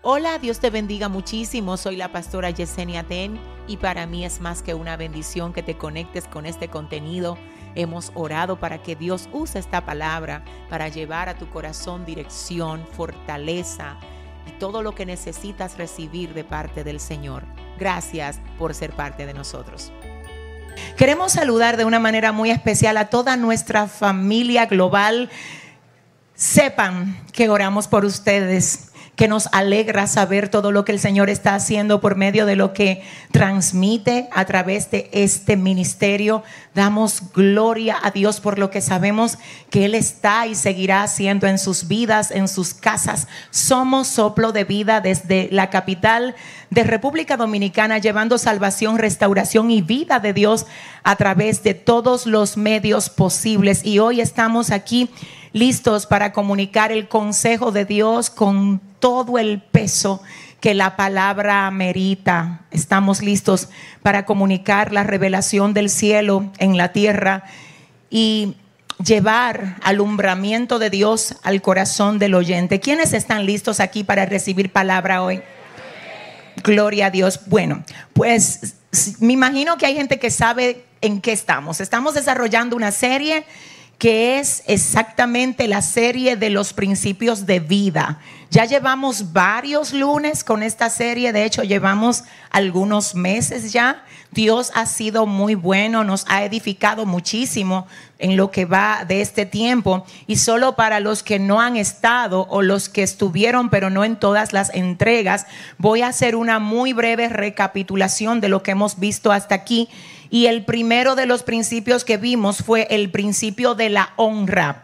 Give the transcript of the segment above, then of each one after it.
Hola, Dios te bendiga muchísimo. Soy la pastora Yesenia Ten y para mí es más que una bendición que te conectes con este contenido. Hemos orado para que Dios use esta palabra para llevar a tu corazón dirección, fortaleza y todo lo que necesitas recibir de parte del Señor. Gracias por ser parte de nosotros. Queremos saludar de una manera muy especial a toda nuestra familia global. Sepan que oramos por ustedes, que nos alegra saber todo lo que el Señor está haciendo por medio de lo que transmite a través de este ministerio. Damos gloria a Dios por lo que sabemos que Él está y seguirá haciendo en sus vidas, en sus casas. Somos Soplo de Vida desde la capital de República Dominicana, llevando salvación, restauración y vida de Dios a través de todos los medios posibles. Y hoy estamos aquí listos para comunicar el consejo de Dios con todo el peso que la palabra amerita. Estamos listos para comunicar la revelación del cielo en la tierra y llevar alumbramiento de Dios al corazón del oyente. ¿Quiénes están listos aquí para recibir palabra hoy? Gloria a Dios. Bueno, pues me imagino que hay gente que sabe en qué estamos. Estamos desarrollando una serie que es exactamente la serie de los principios de vida. Ya llevamos varios lunes con esta serie, de hecho llevamos algunos meses ya. Dios ha sido muy bueno, nos ha edificado muchísimo en lo que va de este tiempo. Y solo para los que no han estado o los que estuvieron pero no en todas las entregas, voy a hacer una muy breve recapitulación de lo que hemos visto hasta aquí. Y el primero de los principios que vimos fue el principio de la honra.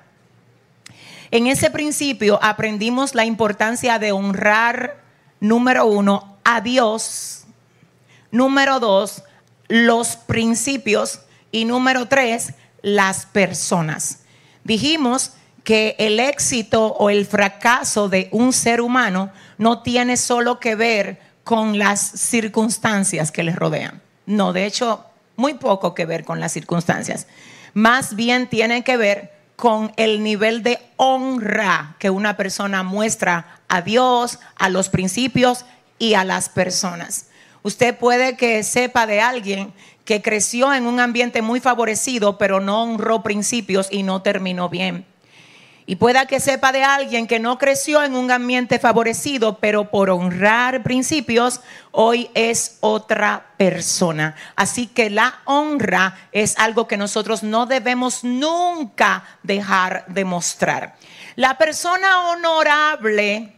En ese principio aprendimos la importancia de honrar, número 1, a Dios, número 2, los principios y número 3, las personas. Dijimos que el éxito o el fracaso de un ser humano no tiene solo que ver con las circunstancias que les rodean. No, de hecho, muy poco que ver con las circunstancias. Más bien tiene que ver con el nivel de honra que una persona muestra a Dios, a los principios y a las personas. Usted puede que sepa de alguien que creció en un ambiente muy favorecido, pero no honró principios y no terminó bien. Y pueda que sepa de alguien que no creció en un ambiente favorecido, pero por honrar principios, hoy es otra persona. Así que la honra es algo que nosotros no debemos nunca dejar de mostrar. La persona honorable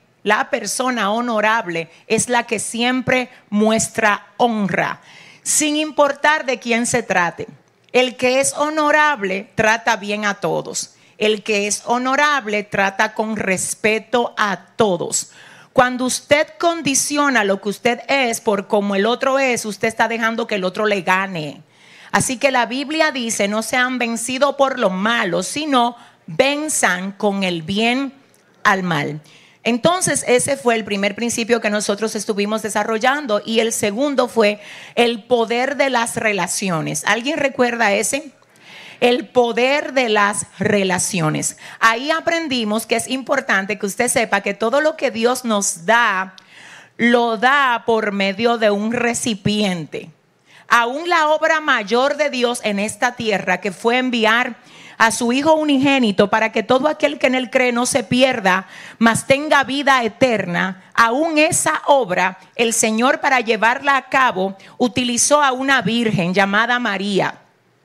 es la que siempre muestra honra, sin importar de quién se trate. El que es honorable trata bien a todos. El que es honorable trata con respeto a todos. Cuando usted condiciona lo que usted es por como el otro es, usted está dejando que el otro le gane. Así que la Biblia dice: no sean vencidos por lo malo, sino venzan con el bien al mal. Entonces ese fue el primer principio que nosotros estuvimos desarrollando. Y el segundo fue el poder de las relaciones. ¿Alguien recuerda ese? El poder de las relaciones. Ahí aprendimos que es importante que usted sepa que todo lo que Dios nos da, lo da por medio de un recipiente. Aún la obra mayor de Dios en esta tierra, que fue enviar a su Hijo unigénito para que todo aquel que en él cree no se pierda, mas tenga vida eterna, aún esa obra, el Señor, para llevarla a cabo, utilizó a una virgen llamada María.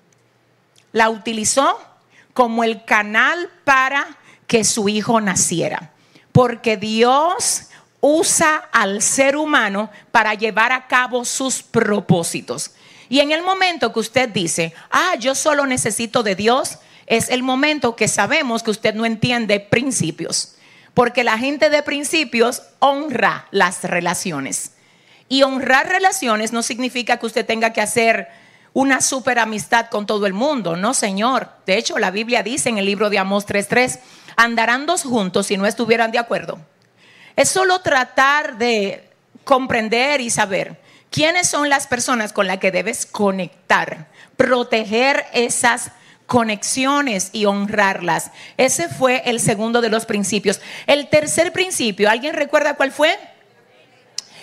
La utilizó como el canal para que su hijo naciera. Porque Dios usa al ser humano para llevar a cabo sus propósitos. Y en el momento que usted dice: yo solo necesito de Dios, es el momento que sabemos que usted no entiende principios. Porque la gente de principios honra las relaciones. Y honrar relaciones no significa que usted tenga que hacer una super amistad con todo el mundo. No, señor. De hecho, la Biblia dice en el libro de Amós 3:3: andarán dos juntos si no estuvieran de acuerdo. Es solo tratar de comprender y saber quiénes son las personas con las que debes conectar, proteger esas conexiones y honrarlas. Ese fue el segundo de los principios. El tercer principio, ¿alguien recuerda cuál fue?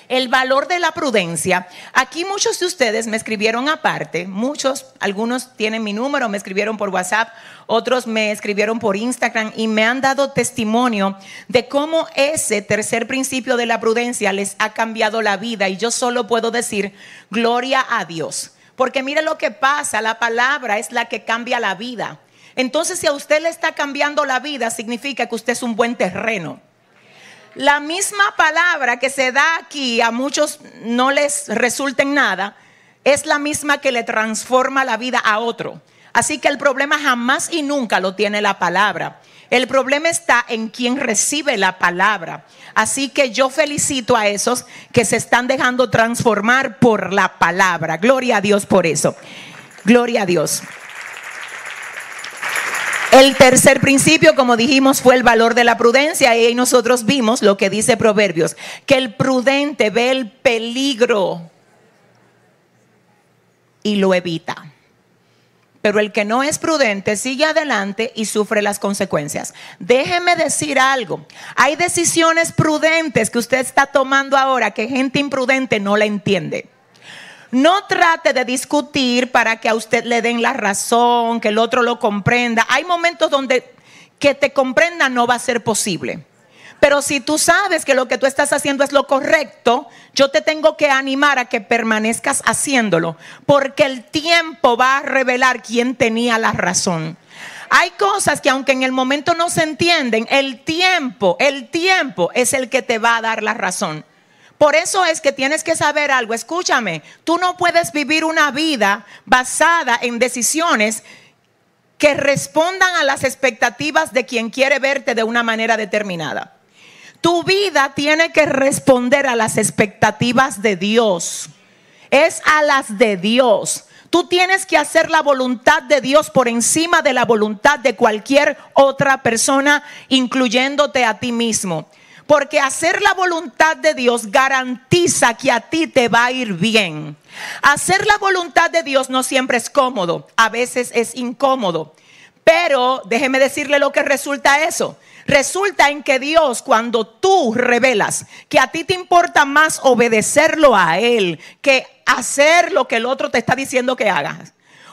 El valor de la prudencia. Aquí muchos de ustedes me escribieron aparte, algunos tienen mi número, me escribieron por WhatsApp, otros me escribieron por Instagram y me han dado testimonio de cómo ese tercer principio de la prudencia les ha cambiado la vida. Y yo solo puedo decir, gloria a Dios. Porque mire lo que pasa, la palabra es la que cambia la vida. Entonces, si a usted le está cambiando la vida, significa que usted es un buen terreno. La misma palabra que se da aquí, a muchos no les resulta en nada, es la misma que le transforma la vida a otro. Así que el problema jamás y nunca lo tiene la palabra. El problema está en quien recibe la palabra. Así que yo felicito a esos que se están dejando transformar por la palabra. Gloria a Dios por eso. Gloria a Dios. El tercer principio, como dijimos, fue el valor de la prudencia. Y ahí nosotros vimos lo que dice Proverbios, que el prudente ve el peligro y lo evita. Pero el que no es prudente sigue adelante y sufre las consecuencias. Déjeme decir algo. Hay decisiones prudentes que usted está tomando ahora que gente imprudente no la entiende. No trate de discutir para que a usted le den la razón, que el otro lo comprenda. Hay momentos donde que te comprenda no va a ser posible. Pero si tú sabes que lo que tú estás haciendo es lo correcto, yo te tengo que animar a que permanezcas haciéndolo, porque el tiempo va a revelar quién tenía la razón. Hay cosas que aunque en el momento no se entienden, el tiempo es el que te va a dar la razón. Por eso es que tienes que saber algo. Escúchame, tú no puedes vivir una vida basada en decisiones que respondan a las expectativas de quien quiere verte de una manera determinada. Tu vida tiene que responder a las expectativas de Dios. Es a las de Dios. Tú tienes que hacer la voluntad de Dios por encima de la voluntad de cualquier otra persona, incluyéndote a ti mismo. Porque hacer la voluntad de Dios garantiza que a ti te va a ir bien. Hacer la voluntad de Dios no siempre es cómodo, a veces es incómodo. Pero déjeme decirle lo que resulta eso. Resulta en que Dios, cuando tú revelas que a ti te importa más obedecerlo a Él que hacer lo que el otro te está diciendo que hagas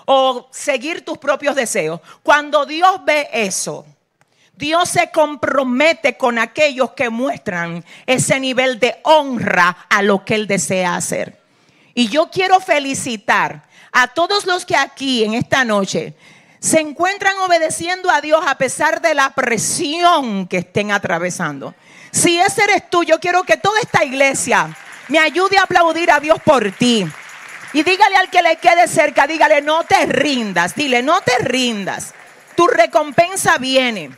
o seguir tus propios deseos, cuando Dios ve eso, Dios se compromete con aquellos que muestran ese nivel de honra a lo que Él desea hacer. Y yo quiero felicitar a todos los que aquí en esta noche se encuentran obedeciendo a Dios a pesar de la presión que estén atravesando. Si ese eres tú, yo quiero que toda esta iglesia me ayude a aplaudir a Dios por ti. Y dígale al que le quede cerca, dígale, no te rindas. Dile, no te rindas. Tu recompensa viene.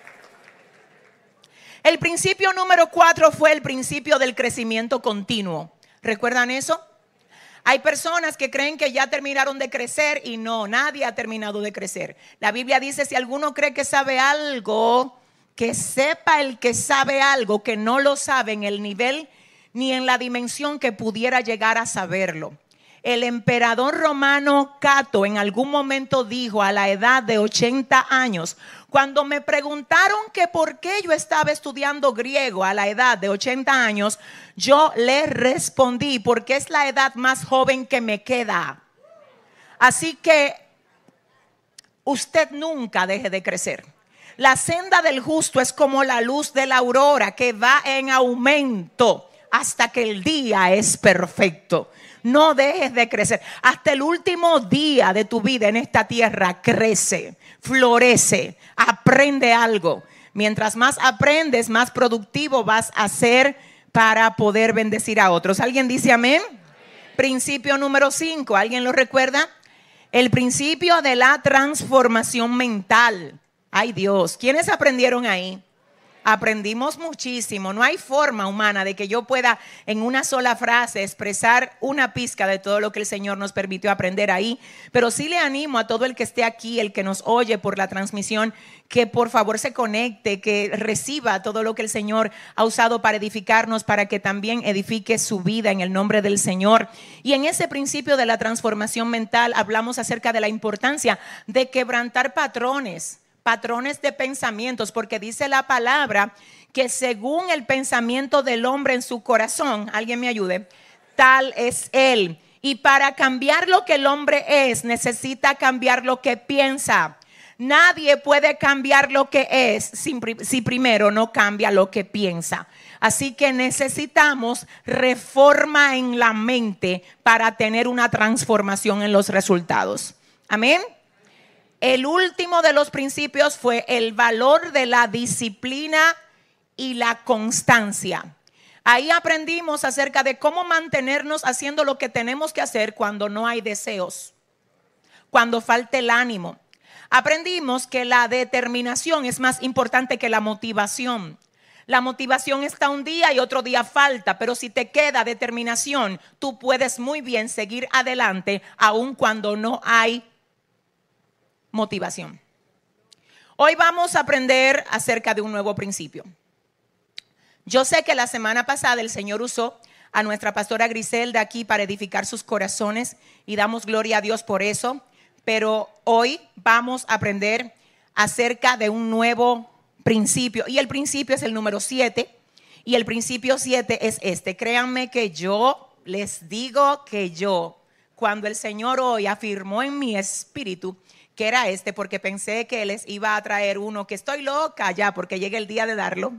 El principio número 4 fue el principio del crecimiento continuo. ¿Recuerdan eso? Hay personas que creen que ya terminaron de crecer y no, nadie ha terminado de crecer. La Biblia dice, si alguno cree que sabe algo, que sepa el que sabe algo, que no lo sabe en el nivel ni en la dimensión que pudiera llegar a saberlo. El emperador romano Cato en algún momento dijo a la edad de 80 años, cuando me preguntaron que por qué yo estaba estudiando griego a la edad de 80 años, yo le respondí, porque es la edad más joven que me queda. Así que usted nunca deje de crecer. La senda del justo es como la luz de la aurora que va en aumento hasta que el día es perfecto. No dejes de crecer. Hasta el último día de tu vida en esta tierra crece, florece, aprende algo. Mientras más aprendes, más productivo vas a ser para poder bendecir a otros. ¿Alguien dice amén? Principio número 5, ¿alguien lo recuerda? El principio de la transformación mental. Ay Dios, ¿quiénes aprendieron ahí? Aprendimos muchísimo. No hay forma humana de que yo pueda en una sola frase expresar una pizca de todo lo que el Señor nos permitió aprender ahí. Pero sí le animo a todo el que esté aquí, el que nos oye por la transmisión, que por favor se conecte, que reciba todo lo que el Señor ha usado para edificarnos, para que también edifique su vida en el nombre del Señor. Y en ese principio de la transformación mental hablamos acerca de la importancia de quebrantar patrones de pensamientos, porque dice la palabra que según el pensamiento del hombre en su corazón, alguien me ayude, tal es él. Y para cambiar lo que el hombre es, necesita cambiar lo que piensa. Nadie puede cambiar lo que es si primero no cambia lo que piensa. Así que necesitamos reforma en la mente para tener una transformación en los resultados. Amén. El último de los principios fue el valor de la disciplina y la constancia. Ahí aprendimos acerca de cómo mantenernos haciendo lo que tenemos que hacer cuando no hay deseos, cuando falta el ánimo. Aprendimos que la determinación es más importante que la motivación. La motivación está un día y otro día falta, pero si te queda determinación, tú puedes muy bien seguir adelante aun cuando no hay motivación. Hoy vamos a aprender acerca de un nuevo principio. Yo sé que la semana pasada el Señor usó a nuestra pastora Griselda aquí para edificar sus corazones y damos gloria a Dios por eso. Pero hoy vamos a aprender acerca de un nuevo principio. Y el principio es el número 7. Y el principio 7 es este. Créanme que yo les digo que cuando el Señor hoy afirmó en mi espíritu que era este, porque pensé que les iba a traer uno que estoy loca ya porque llega el día de darlo.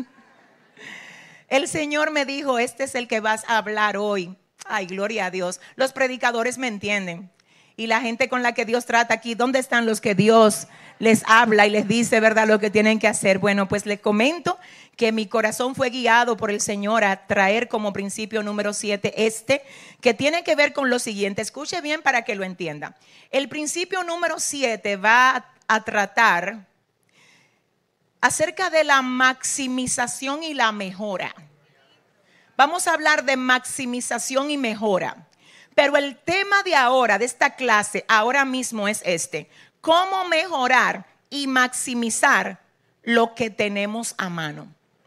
El Señor me dijo, este es el que vas a hablar hoy. Ay, gloria a Dios. Los predicadores me entienden. Y la gente con la que Dios trata aquí, ¿dónde están los que Dios les habla y les dice, verdad, lo que tienen que hacer? Bueno, pues les comento que mi corazón fue guiado por el Señor a traer como principio número 7 que tiene que ver con lo siguiente. Escuche bien para que lo entienda. El principio número 7 va a tratar acerca de la maximización y la mejora. Vamos a hablar de maximización y mejora. Pero el tema de ahora, de esta clase, ahora mismo es cómo mejorar y maximizar lo que tenemos a mano.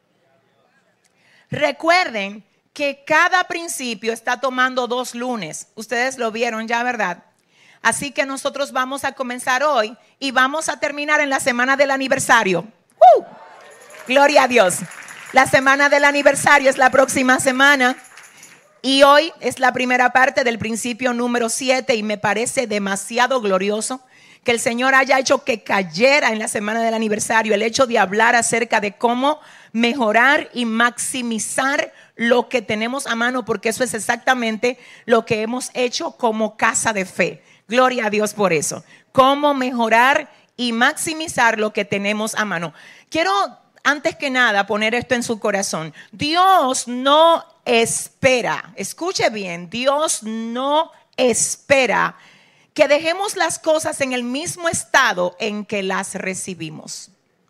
Recuerden que cada principio está tomando 2 lunes. Ustedes lo vieron ya, ¿verdad? Así que nosotros vamos a comenzar hoy y vamos a terminar en la semana del aniversario. Gloria a Dios. La semana del aniversario es la próxima semana. Y hoy es la primera parte del principio número 7 y me parece demasiado glorioso que el Señor haya hecho que cayera en la semana del aniversario el hecho de hablar acerca de cómo mejorar y maximizar lo que tenemos a mano, porque eso es exactamente lo que hemos hecho como casa de fe. Gloria a Dios por eso. Cómo mejorar y maximizar lo que tenemos a mano. Quiero antes que nada poner esto en su corazón. Dios no espera, escuche bien, Dios no espera que dejemos las cosas en el mismo estado en que las recibimos.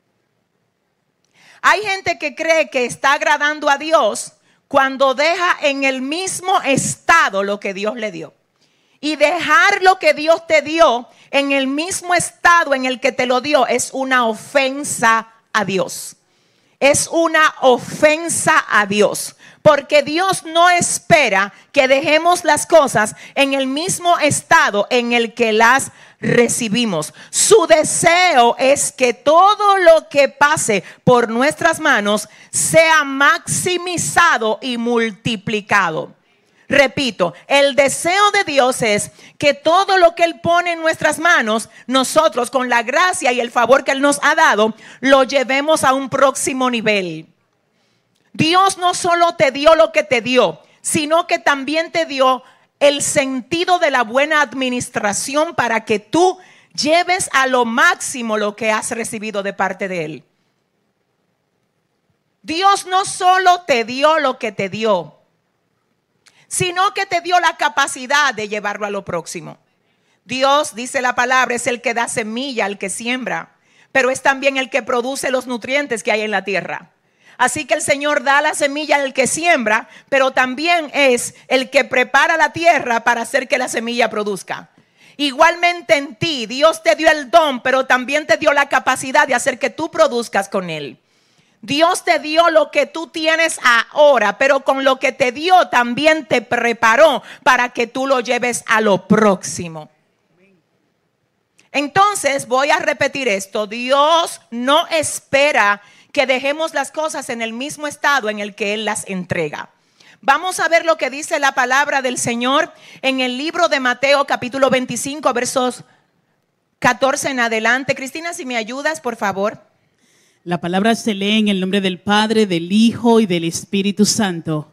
Hay gente que cree que está agradando a Dios cuando deja en el mismo estado lo que Dios le dio. Y dejar lo que Dios te dio en el mismo estado en el que te lo dio es una ofensa a Dios. Es una ofensa a Dios, porque Dios no espera que dejemos las cosas en el mismo estado en el que las recibimos. Su deseo es que todo lo que pase por nuestras manos sea maximizado y multiplicado. Repito, el deseo de Dios es que todo lo que Él pone en nuestras manos, nosotros con la gracia y el favor que Él nos ha dado, lo llevemos a un próximo nivel. Dios no solo te dio lo que te dio, sino que también te dio el sentido de la buena administración para que tú lleves a lo máximo lo que has recibido de parte de Él. Dios no solo te dio lo que te dio, sino que te dio la capacidad de llevarlo a lo próximo. Dios, dice la palabra, es el que da semilla al que siembra, pero es también el que produce los nutrientes que hay en la tierra. Así que el Señor da la semilla al que siembra, pero también es el que prepara la tierra para hacer que la semilla produzca. Igualmente en ti, Dios te dio el don, pero también te dio la capacidad de hacer que tú produzcas con Él. Dios te dio lo que tú tienes ahora, pero con lo que te dio también te preparó para que tú lo lleves a lo próximo. Entonces voy a repetir esto. Dios no espera que dejemos las cosas en el mismo estado en el que Él las entrega. Vamos a ver lo que dice la palabra del Señor en el libro de Mateo capítulo 25 versos 14 en adelante. Cristina, si me ayudas, por favor. La palabra se lee en el nombre del Padre, del Hijo y del Espíritu Santo.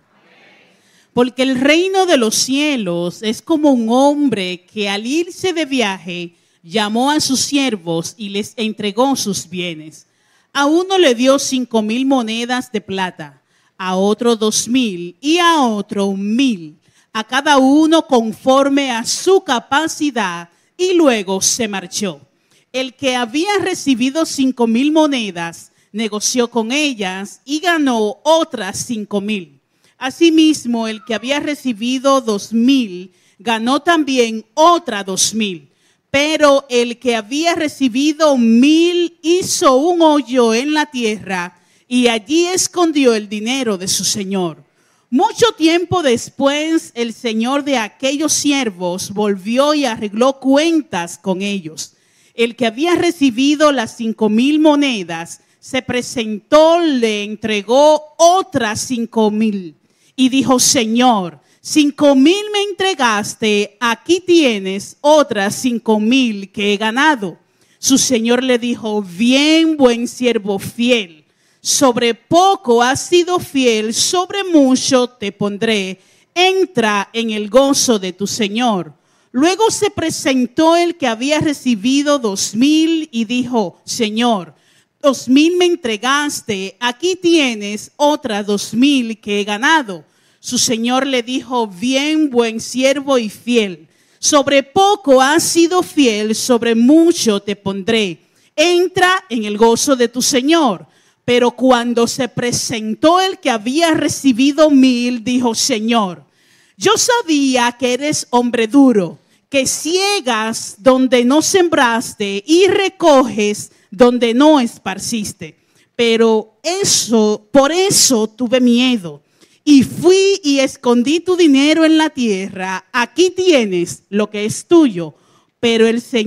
Porque el reino de los cielos es como un hombre que al irse de viaje llamó a sus siervos y les entregó sus bienes. A uno le dio 5,000 monedas de plata, a otro 2,000 y a otro 1,000, a cada uno conforme a su capacidad, y luego se marchó. El que había recibido 5,000 monedas negoció con ellas y ganó otras 5,000. Asimismo, el que había recibido 2,000 ganó también otra 2,000. Pero el que había recibido 1,000 hizo un hoyo en la tierra y allí escondió el dinero de su señor. Mucho tiempo después, el señor de aquellos siervos volvió y arregló cuentas con ellos. El que había recibido las 5,000 monedas se presentó, le entregó otras 5,000 y dijo: Señor, 5,000 me entregaste, aquí tienes otras 5,000 que he ganado. Su señor le dijo: bien, buen siervo fiel. Sobre poco has sido fiel, sobre mucho te pondré. Entra en el gozo de tu señor. Luego se presentó el que había recibido 2,000 y dijo: Señor, 2,000 me entregaste, aquí tienes otras 2,000 que he ganado. Su señor le dijo: bien, buen siervo y fiel. Sobre poco has sido fiel, sobre mucho te pondré. Entra en el gozo de tu señor. Pero cuando se presentó el que había recibido 1,000, dijo: Señor, yo sabía que eres hombre duro, que ciegas donde no sembraste y recoges donde no esparciste. Pero por eso tuve miedo y fui y escondí tu dinero en la tierra. Aquí tienes lo que es tuyo. Pero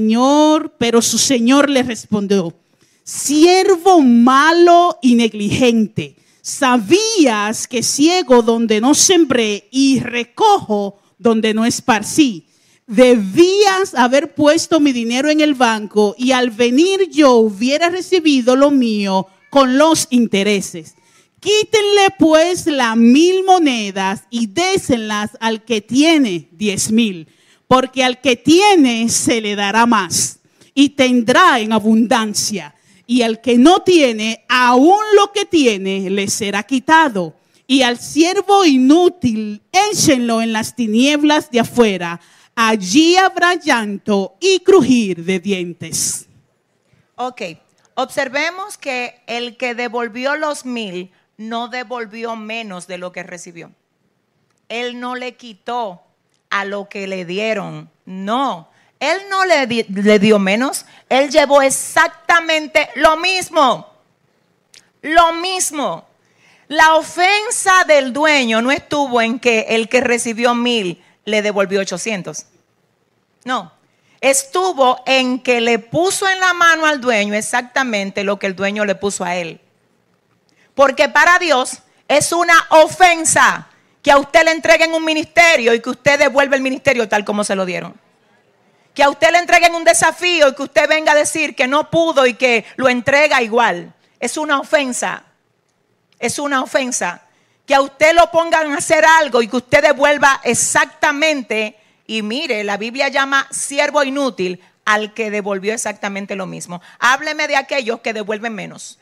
su señor le respondió: siervo malo y negligente, sabías que ciego donde no sembré y recojo donde no esparcí. Debías haber puesto mi dinero en el banco y al venir yo hubiera recibido lo mío con los intereses. Quítenle pues las 1,000 monedas y désenlas al que tiene 10,000, porque al que tiene se le dará más y tendrá en abundancia. Y al que no tiene, aún lo que tiene le será quitado. Y al siervo inútil, échenlo en las tinieblas de afuera. Allí habrá llanto y crujir de dientes. Ok, observemos que el que devolvió los 1,000 no devolvió menos de lo que recibió. Él no le quitó a lo que le dieron, no. Él no le dio menos, él llevó exactamente lo mismo. Lo mismo. La ofensa del dueño no estuvo en que el que recibió 1,000 le devolvió 800. No, estuvo en que le puso en la mano al dueño exactamente lo que el dueño le puso a él. Porque para Dios es una ofensa que a usted le entreguen un ministerio y que usted devuelva el ministerio tal como se lo dieron. Que a usted le entreguen un desafío y que usted venga a decir que no pudo y que lo entrega igual. Es una ofensa. Es una ofensa. Que a usted lo pongan a hacer algo y que usted devuelva exactamente. Y mire, la Biblia llama siervo inútil al que devolvió exactamente lo mismo. Hábleme de aquellos que devuelven menos.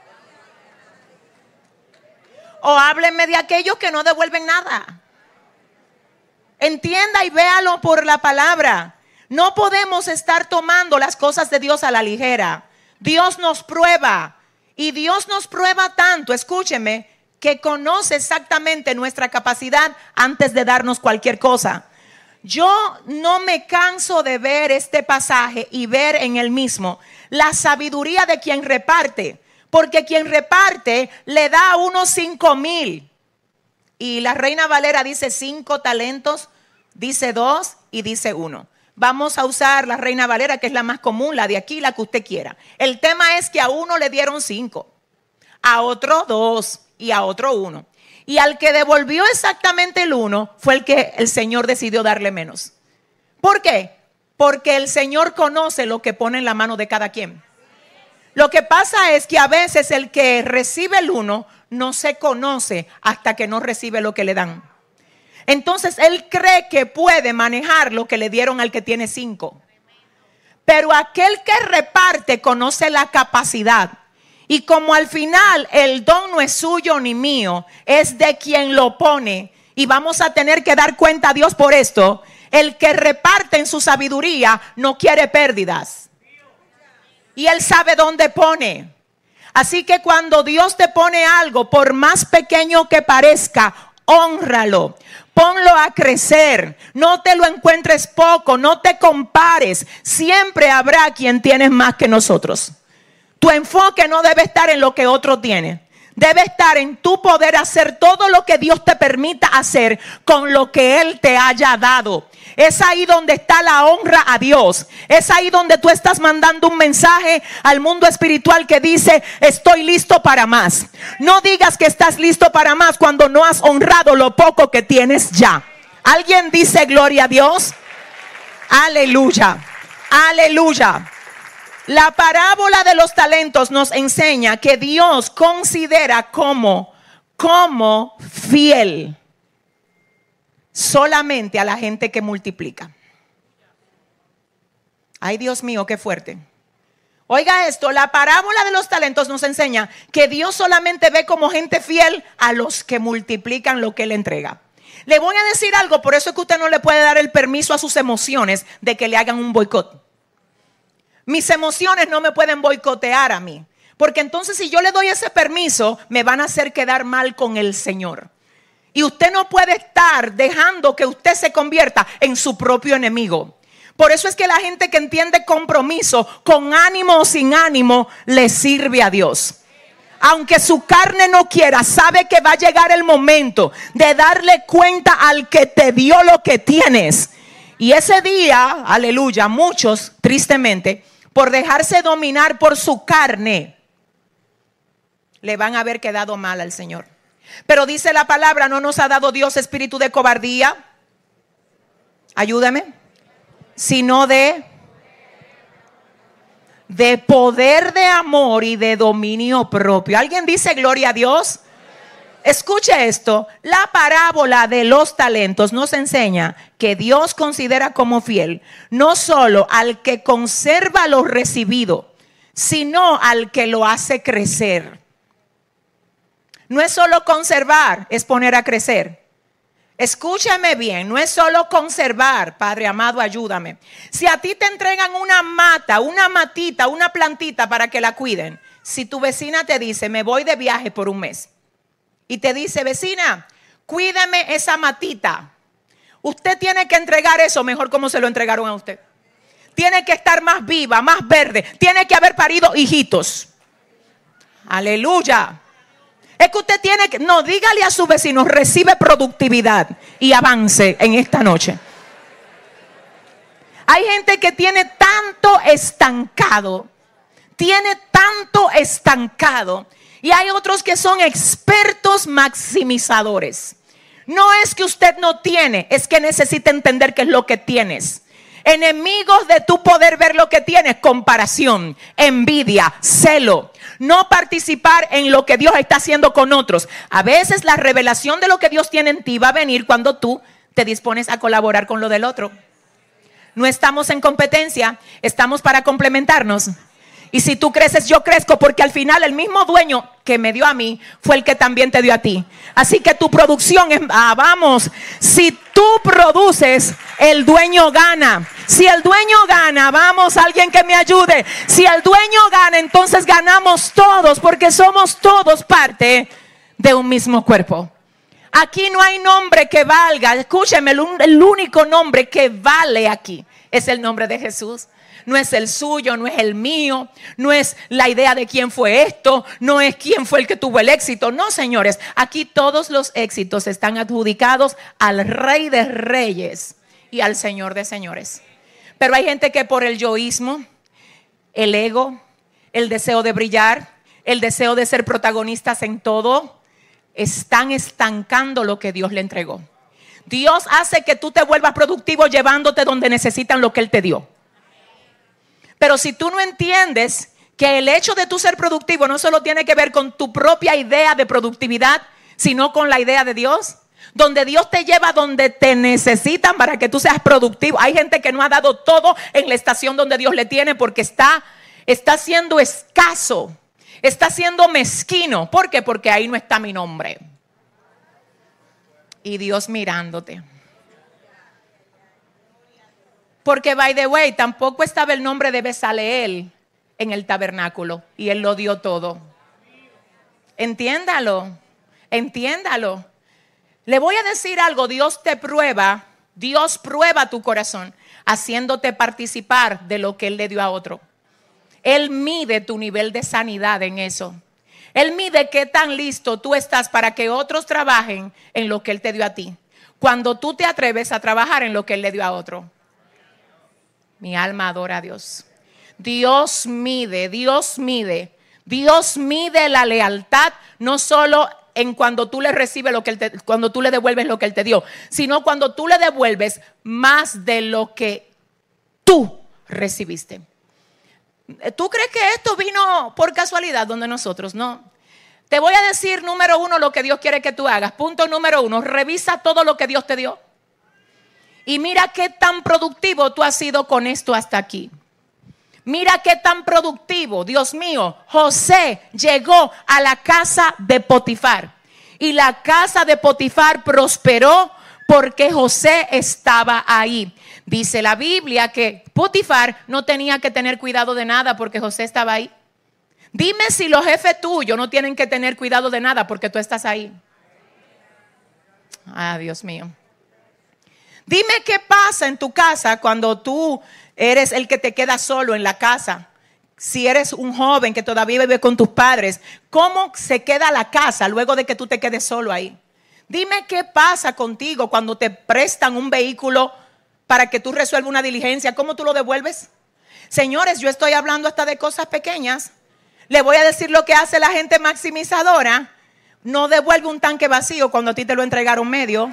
O hábleme de aquellos que no devuelven nada. Entienda y véalo por la palabra. No podemos estar tomando las cosas de Dios a la ligera. Dios nos prueba y Dios nos prueba tanto, escúcheme, que conoce exactamente nuestra capacidad antes de darnos cualquier cosa. Yo no me canso de ver este pasaje y ver en el mismo la sabiduría de quien reparte, porque quien reparte le da a uno 5,000. Y la Reina Valera dice 5 talentos, dice 2 y dice 1. Vamos a usar la Reina Valera, que es la más común, la de aquí, la que usted quiera. El tema es que a uno le dieron 5, a otro 2 y a otro 1. Y al que devolvió exactamente el 1 fue el que el Señor decidió darle menos. ¿Por qué? Porque el Señor conoce lo que pone en la mano de cada quien. Lo que pasa es que a veces el que recibe el 1 no se conoce hasta que no recibe lo que le dan. Entonces él cree que puede manejar lo que le dieron al que tiene 5. Pero aquel que reparte conoce la capacidad. Y como al final el don no es suyo ni mío, es de quien lo pone. Y vamos a tener que dar cuenta a Dios por esto. El que reparte en su sabiduría no quiere pérdidas. Y él sabe dónde pone. Así que cuando Dios te pone algo, por más pequeño que parezca, hónralo. Ponlo a crecer. No te lo encuentres poco. No te compares. Siempre habrá quien tiene más que nosotros. Tu enfoque no debe estar en lo que otro tiene. Debe estar en tu poder hacer todo lo que Dios te permita hacer con lo que Él te haya dado. Es ahí donde está la honra a Dios. Es ahí donde tú estás mandando un mensaje al mundo espiritual que dice: estoy listo para más. No digas que estás listo para más cuando no has honrado lo poco que tienes ya. ¿Alguien dice gloria a Dios? Aleluya, aleluya. La parábola de los talentos nos enseña que Dios considera como fiel solamente a la gente que multiplica. Ay, Dios mío, qué fuerte. Oiga esto, la parábola de los talentos nos enseña que Dios solamente ve como gente fiel a los que multiplican lo que Él entrega. Le voy a decir algo, por eso es que usted no le puede dar el permiso a sus emociones de que le hagan un boicot. Mis emociones no me pueden boicotear a mí, porque entonces si yo le doy ese permiso, me van a hacer quedar mal con el Señor. Y usted no puede estar dejando que usted se convierta en su propio enemigo. Por eso es que la gente que entiende compromiso, con ánimo o sin ánimo, le sirve a Dios. Aunque su carne no quiera, sabe que va a llegar el momento de darle cuenta al que te dio lo que tienes. Y ese día, aleluya, muchos, tristemente, por dejarse dominar por su carne, le van a haber quedado mal al Señor. Pero dice la palabra: no nos ha dado Dios espíritu de cobardía, ayúdame, sino de poder, de amor y de dominio propio. ¿Alguien dice gloria a Dios? Escuche esto, la parábola de los talentos nos enseña que Dios considera como fiel no solo al que conserva lo recibido, sino al que lo hace crecer. No es solo conservar, es poner a crecer. Escúchame bien, no es solo conservar, Padre amado, ayúdame. Si a ti te entregan una mata, una matita, una plantita para que la cuiden, si tu vecina te dice: me voy de viaje por un mes, y te dice: vecina, cuídame esa matita, usted tiene que entregar eso mejor como se lo entregaron a usted. Tiene que estar más viva, más verde, tiene que haber parido hijitos. Aleluya. Es que usted tiene que, no, dígale a su vecino: recibe productividad y avance en esta noche. Hay gente que tiene tanto estancado, y hay otros que son expertos maximizadores. No es que usted no tiene, es que necesita entender qué es lo que tienes. Enemigos de tu poder ver lo que tienes: comparación, envidia, celo. No participar en lo que Dios está haciendo con otros. A veces la revelación de lo que Dios tiene en ti va a venir cuando tú te dispones a colaborar con lo del otro. No estamos en competencia, estamos para complementarnos. Y si tú creces, yo crezco, porque al final el mismo dueño que me dio a mí fue el que también te dio a ti. Así que tu producción es, vamos, si tú produces, el dueño gana. Si el dueño gana, vamos, alguien que me ayude. Si el dueño gana, entonces ganamos todos, porque somos todos parte de un mismo cuerpo. Aquí no hay nombre que valga. Escúcheme, el único nombre que vale aquí es el nombre de Jesús. No es el suyo, no es el mío, no es la idea de quién fue esto, no es quién fue el que tuvo el éxito. No, señores, aquí todos los éxitos están adjudicados al Rey de Reyes y al Señor de Señores. Pero hay gente que por el yoísmo, el ego, el deseo de brillar, el deseo de ser protagonistas en todo, están estancando lo que Dios le entregó. Dios hace que tú te vuelvas productivo llevándote donde necesitan lo que Él te dio. Pero si tú no entiendes que el hecho de tú ser productivo no solo tiene que ver con tu propia idea de productividad, sino con la idea de Dios, donde Dios te lleva donde te necesitan para que tú seas productivo. Hay gente que no ha dado todo en la estación donde Dios le tiene porque está siendo escaso, está siendo mezquino. ¿Por qué? Porque ahí no está mi nombre. Y Dios mirándote. Porque, by the way, tampoco estaba el nombre de Bezaleel en el tabernáculo y Él lo dio todo. Entiéndalo. Le voy a decir algo, Dios prueba tu corazón haciéndote participar de lo que Él le dio a otro. Él mide tu nivel de sanidad en eso. Él mide qué tan listo tú estás para que otros trabajen en lo que Él te dio a ti. Cuando tú te atreves a trabajar en lo que Él le dio a otro. Mi alma adora a Dios. Dios mide la lealtad, no solo en cuando tú le recibes cuando tú le devuelves lo que Él te dio, sino cuando tú le devuelves más de lo que tú recibiste. ¿Tú crees que esto vino por casualidad donde nosotros? No. Te voy a decir, número 1, lo que Dios quiere que tú hagas. Punto número 1, revisa todo lo que Dios te dio. Y mira qué tan productivo tú has sido con esto hasta aquí. Mira qué tan productivo, Dios mío. José llegó a la casa de Potifar. Y la casa de Potifar prosperó porque José estaba ahí. Dice la Biblia que Potifar no tenía que tener cuidado de nada porque José estaba ahí. Dime si los jefes tuyos no tienen que tener cuidado de nada porque tú estás ahí. Ah, Dios mío. Dime qué pasa en tu casa cuando tú eres el que te queda solo en la casa. Si eres un joven que todavía vive con tus padres, ¿cómo se queda la casa luego de que tú te quedes solo ahí? Dime qué pasa contigo cuando te prestan un vehículo para que tú resuelvas una diligencia. ¿Cómo tú lo devuelves? Señores, yo estoy hablando hasta de cosas pequeñas. Le voy a decir lo que hace la gente maximizadora. No devuelve un tanque vacío cuando a ti te lo entregaron medio.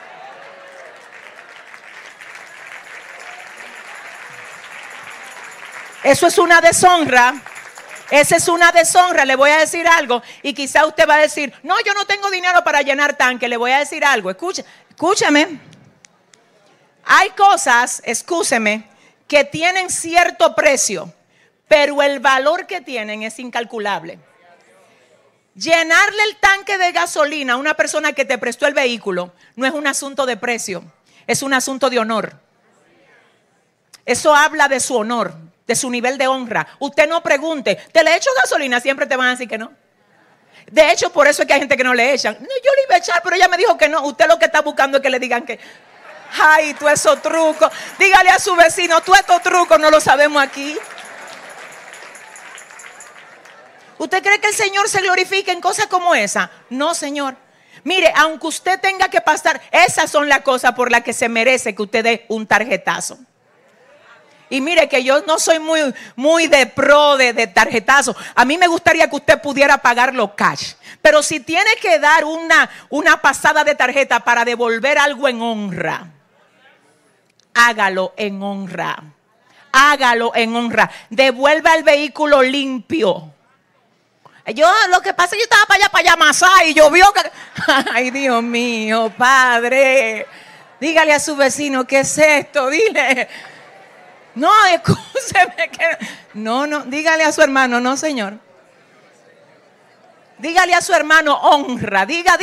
Eso es una deshonra. Esa es una deshonra. Le voy a decir algo y quizá usted va a decir, no, yo no tengo dinero para llenar tanque. Le voy a decir algo. Escúchame. Hay cosas, escúcheme, que tienen cierto precio, pero el valor que tienen es incalculable. Llenarle el tanque de gasolina a una persona que te prestó el vehículo no es un asunto de precio, es un asunto de honor. Eso habla de su honor, de su nivel de honra. Usted no pregunte, ¿te le echo gasolina? Siempre te van a decir que no. De hecho, por eso es que hay gente que no le echan. No, yo le iba a echar, pero ella me dijo que no. Usted lo que está buscando es que le digan que, ay, tú esos trucos. Dígale a su vecino, tú estos trucos no lo sabemos aquí. ¿Usted cree que el Señor se glorifica en cosas como esa? No, Señor. Mire, aunque usted tenga que pasar, esas son las cosas por las que se merece que usted dé un tarjetazo. Y mire que yo no soy muy de pro de tarjetazo. A mí me gustaría que usted pudiera pagarlo cash. Pero si tiene que dar una pasada de tarjeta para devolver algo en honra, hágalo en honra. Hágalo en honra. Devuelva el vehículo limpio. Lo que pasa es que yo estaba para allá amasar y llovió. Ay, Dios mío, Padre. Dígale a su vecino, ¿qué es esto? Dile. No, escúcheme que... No, dígale a su hermano, no, señor. Dígale a su hermano, honra. Diga,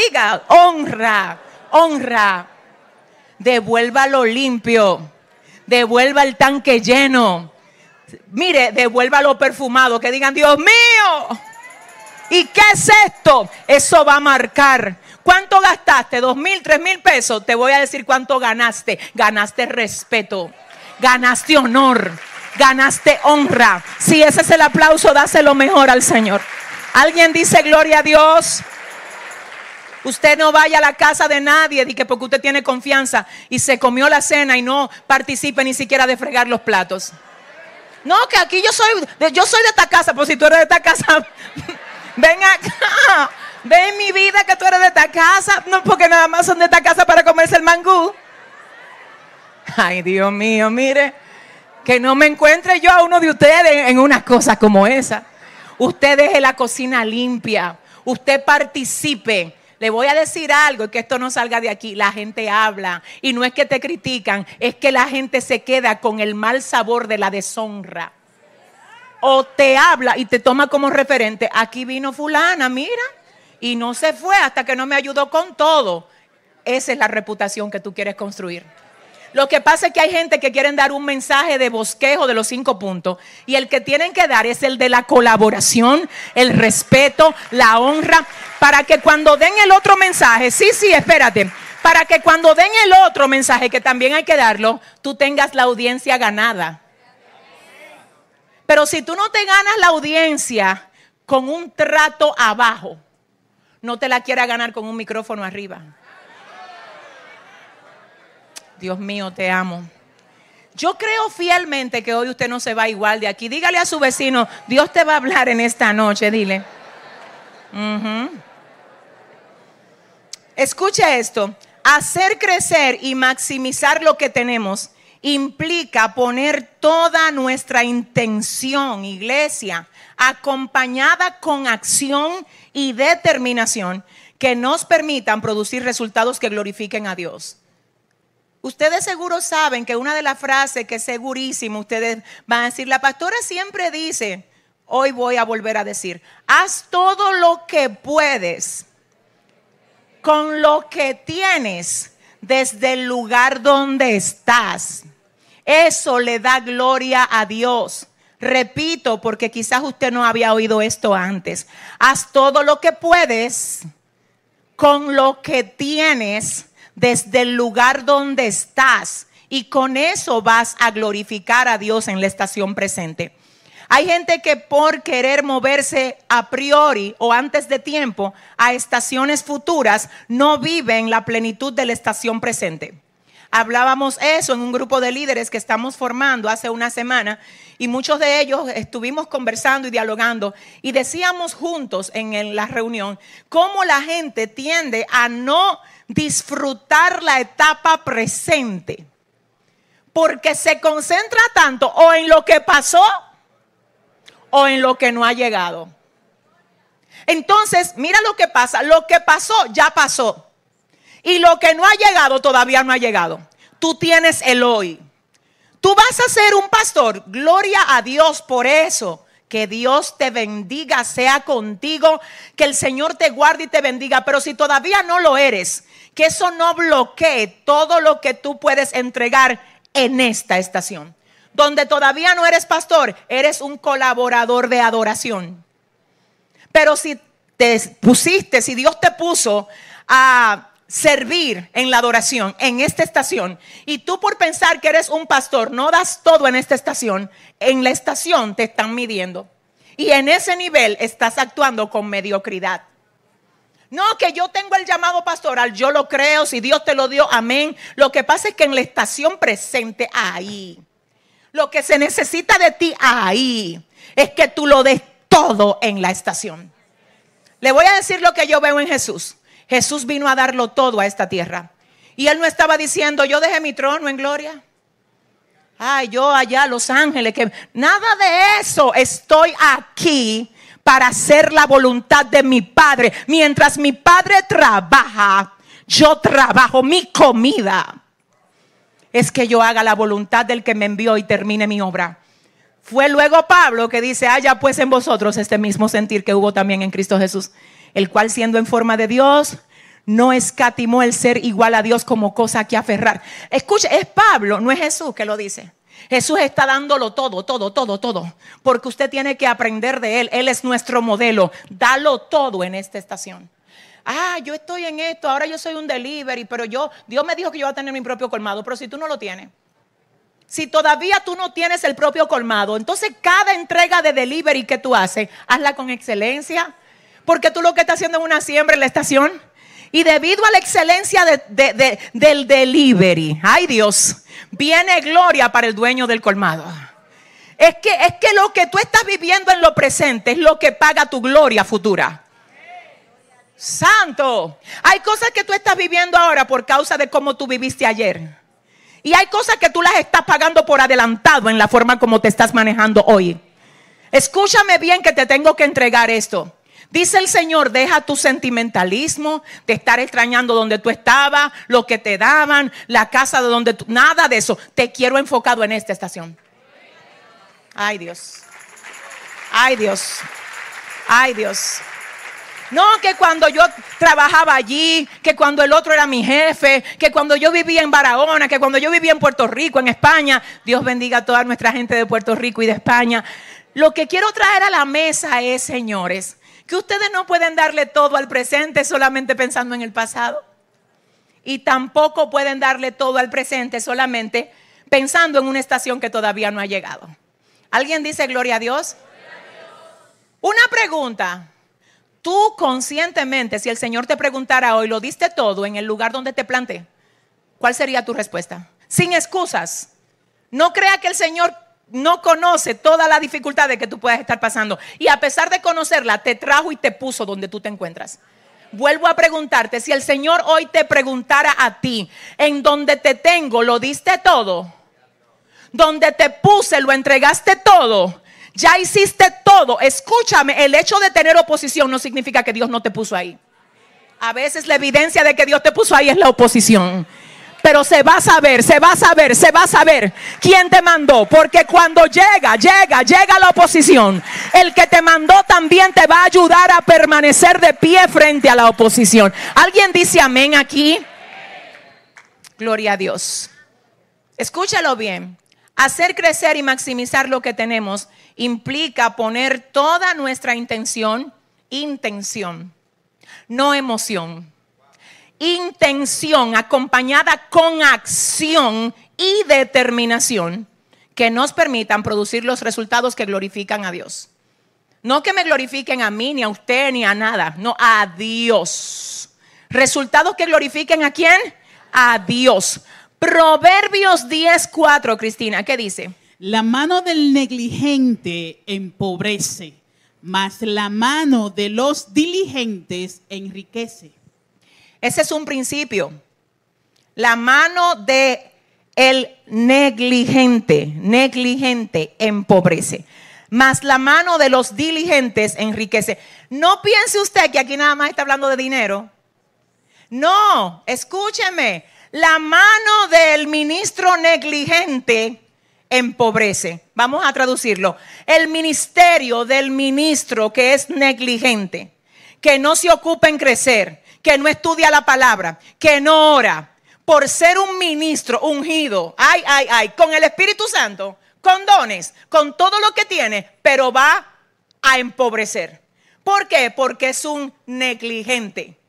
honra. Devuélvalo limpio. Devuelva el tanque lleno. Mire, devuélvalo perfumado. Que digan, Dios mío. ¿Y qué es esto? Eso va a marcar. ¿Cuánto gastaste? 2,000, 3,000 pesos. Te voy a decir cuánto ganaste. Ganaste respeto. Ganaste honor, ganaste honra. Si ese es el aplauso, dáselo mejor al Señor. Alguien dice gloria a Dios. Usted no vaya a la casa de nadie porque usted tiene confianza y se comió la cena y no participe ni siquiera de fregar los platos. No, que aquí yo soy de esta casa, pues si tú eres de esta casa, ven acá. Ven mi vida que tú eres de esta casa. No, porque nada más son de esta casa para comerse el mangú. Ay, Dios mío, mire. Que no me encuentre yo a uno de ustedes en una cosa como esa. Usted deje la cocina limpia. Usted participe. Le voy a decir algo y que esto no salga de aquí. La gente habla y no es que te critican, es que la gente se queda con el mal sabor de la deshonra. O te habla y te toma como referente. Aquí vino fulana, mira, y no se fue hasta que no me ayudó con todo. Esa es la reputación que tú quieres construir. Lo que pasa es que hay gente que quieren dar un mensaje de bosquejo de los 5 puntos y el que tienen que dar es el de la colaboración, el respeto, la honra, para que cuando den el otro mensaje, espérate, para que cuando den el otro mensaje que también hay que darlo, tú tengas la audiencia ganada. Pero si tú no te ganas la audiencia con un trato abajo, no te la quieras ganar con un micrófono arriba. Dios mío, te amo. Yo creo fielmente que hoy usted no se va igual de aquí. Dígale a su vecino, Dios te va a hablar en esta noche, dile. Escuche esto. Hacer crecer y maximizar lo que tenemos implica poner toda nuestra intención, iglesia, acompañada con acción y determinación que nos permitan producir resultados que glorifiquen a Dios. Ustedes seguro saben que una de las frases que es segurísimo, ustedes van a decir, la pastora siempre dice, hoy voy a volver a decir, haz todo lo que puedes con lo que tienes desde el lugar donde estás. Eso le da gloria a Dios. Repito, porque quizás usted no había oído esto antes. Haz todo lo que puedes con lo que tienes desde el lugar donde estás, y con eso vas a glorificar a Dios en la estación presente. Hay gente que por querer moverse a priori o antes de tiempo a estaciones futuras no viven la plenitud de la estación presente. Hablábamos eso en un grupo de líderes que estamos formando hace una semana y muchos de ellos estuvimos conversando y dialogando y decíamos juntos en la reunión cómo la gente tiende a no disfrutar la etapa presente porque se concentra tanto o en lo que pasó o en lo que no ha llegado. Entonces, mira lo que pasa. Lo que pasó, ya pasó. Y lo que no ha llegado, todavía no ha llegado. Tú tienes el hoy. Tú vas a ser un pastor. Gloria a Dios por eso. Que Dios te bendiga, sea contigo. Que el Señor te guarde y te bendiga. Pero si todavía no lo eres, que eso no bloquee todo lo que tú puedes entregar en esta estación. Donde todavía no eres pastor, eres un colaborador de adoración. Pero si te pusiste, si Dios te puso a servir en la adoración, en esta estación, y tú por pensar que eres un pastor, no das todo en esta estación, en la estación te están midiendo. Y en ese nivel estás actuando con mediocridad. No, que yo tengo el llamado pastoral, yo lo creo, si Dios te lo dio, amén. Lo que pasa es que en la estación presente, ahí, lo que se necesita de ti ahí, es que tú lo des todo en la estación. Le voy a decir lo que yo veo en Jesús. Jesús vino a darlo todo a esta tierra. Y Él no estaba diciendo, yo dejé mi trono en gloria. Ay, yo allá, Los Ángeles, que nada de eso. Estoy aquí para hacer la voluntad de mi Padre. Mientras mi Padre trabaja, yo trabajo. Mi comida es que yo haga la voluntad del que me envió y termine mi obra. Fue luego Pablo que dice, haya pues en vosotros este mismo sentir que hubo también en Cristo Jesús, el cual siendo en forma de Dios, no escatimó el ser igual a Dios como cosa que aferrar. Escuche, es Pablo, no es Jesús que lo dice. Jesús está dándolo todo, porque usted tiene que aprender de Él. Él es nuestro modelo. Dalo todo en esta estación. Yo estoy en esto, ahora yo soy un delivery, pero Dios me dijo que yo voy a tener mi propio colmado, pero si tú no lo tienes. Si todavía tú no tienes el propio colmado, entonces cada entrega de delivery que tú haces, hazla con excelencia. Porque tú lo que estás haciendo es una siembra en la estación. Y debido a la excelencia del delivery, ay Dios, viene gloria para el dueño del colmado. Es que lo que tú estás viviendo en lo presente es lo que paga tu gloria futura. Santo. Hay cosas que tú estás viviendo ahora por causa de cómo tú viviste ayer. Y hay cosas que tú las estás pagando por adelantado en la forma como te estás manejando hoy. Escúchame bien que te tengo que entregar esto. Dice el Señor, deja tu sentimentalismo de estar extrañando donde tú estabas, lo que te daban, la casa de donde tú, nada de eso. Te quiero enfocado en esta estación. Ay Dios. Ay Dios. Ay Dios. No, que cuando yo trabajaba allí, que cuando el otro era mi jefe, que cuando yo vivía en Barahona, que cuando yo vivía en Puerto Rico, en España. Dios bendiga a toda nuestra gente de Puerto Rico y de España. Lo que quiero traer a la mesa es, señores, que ustedes no pueden darle todo al presente solamente pensando en el pasado. Y tampoco pueden darle todo al presente solamente pensando en una estación que todavía no ha llegado. ¿Alguien dice gloria a Dios? Una pregunta. Tú conscientemente, si el Señor te preguntara hoy, ¿lo diste todo en el lugar donde te planté? ¿Cuál sería tu respuesta? Sin excusas. No crea que el Señor no conoce toda la dificultad de que tú puedas estar pasando. Y a pesar de conocerla, te trajo y te puso donde tú te encuentras. Vuelvo a preguntarte, si el Señor hoy te preguntara a ti, en donde te tengo, ¿lo diste todo? Donde te puse, ¿lo entregaste todo? Ya hiciste todo. Escúchame, el hecho de tener oposición no significa que Dios no te puso ahí. A veces la evidencia de que Dios te puso ahí es la oposición. Pero se va a saber quién te mandó. Porque cuando llega la oposición, el que te mandó también te va a ayudar a permanecer de pie frente a la oposición. ¿Alguien dice amén aquí? Gloria a Dios. Escúchalo bien. Hacer crecer y maximizar lo que tenemos implica poner toda nuestra intención, no emoción. Intención acompañada con acción y determinación que nos permitan producir los resultados que glorifican a Dios. No que me glorifiquen a mí, ni a usted, ni a nada. No, a Dios. ¿Resultados que glorifiquen a quién? A Dios. Proverbios 10:4, Cristina, ¿qué dice? La mano del negligente empobrece, mas la mano de los diligentes enriquece. Ese es un principio. La mano de el negligente empobrece, mas la mano de los diligentes enriquece. No piense usted que aquí nada más está hablando de dinero. No, escúcheme. La mano del ministro negligente empobrece. Vamos a traducirlo. El ministerio del ministro que es negligente, que no se ocupa en crecer, que no estudia la palabra, que no ora, por ser un ministro ungido, con el Espíritu Santo, con dones, con todo lo que tiene, pero va a empobrecer. ¿Por qué? Porque es un negligente.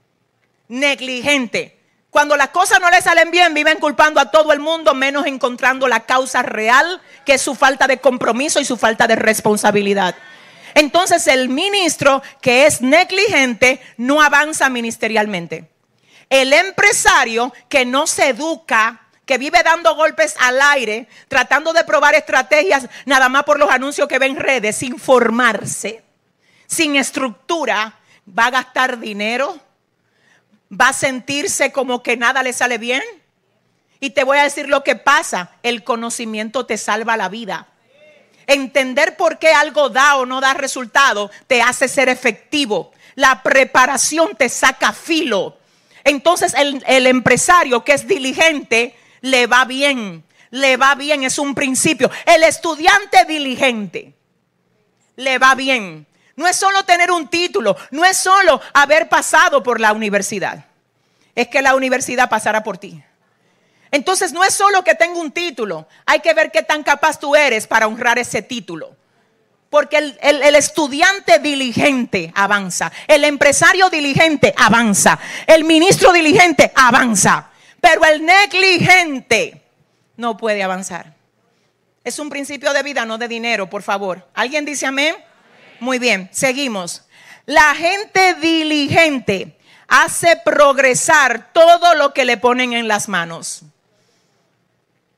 Cuando las cosas no le salen bien, viven culpando a todo el mundo, menos encontrando la causa real, que es su falta de compromiso y su falta de responsabilidad. Entonces el ministro que es negligente no avanza ministerialmente. El empresario que no se educa, que vive dando golpes al aire, tratando de probar estrategias nada más por los anuncios que ve en redes, sin formarse, sin estructura, va a gastar dinero. Va a sentirse como que nada le sale bien. Y te voy a decir lo que pasa. El conocimiento te salva la vida. Entender por qué algo da o no da resultado te hace ser efectivo. La preparación te saca filo. Entonces el empresario que es diligente le va bien. Es un principio. El estudiante diligente le va bien. No es solo tener un título, no es solo haber pasado por la universidad. Es que la universidad pasará por ti. Entonces no es solo que tenga un título, hay que ver qué tan capaz tú eres para honrar ese título. Porque el estudiante diligente avanza, el empresario diligente avanza, el ministro diligente avanza, pero el negligente no puede avanzar. Es un principio de vida, no de dinero, por favor. ¿Alguien dice amén? Muy bien, seguimos. La gente diligente hace progresar todo lo que le ponen en las manos.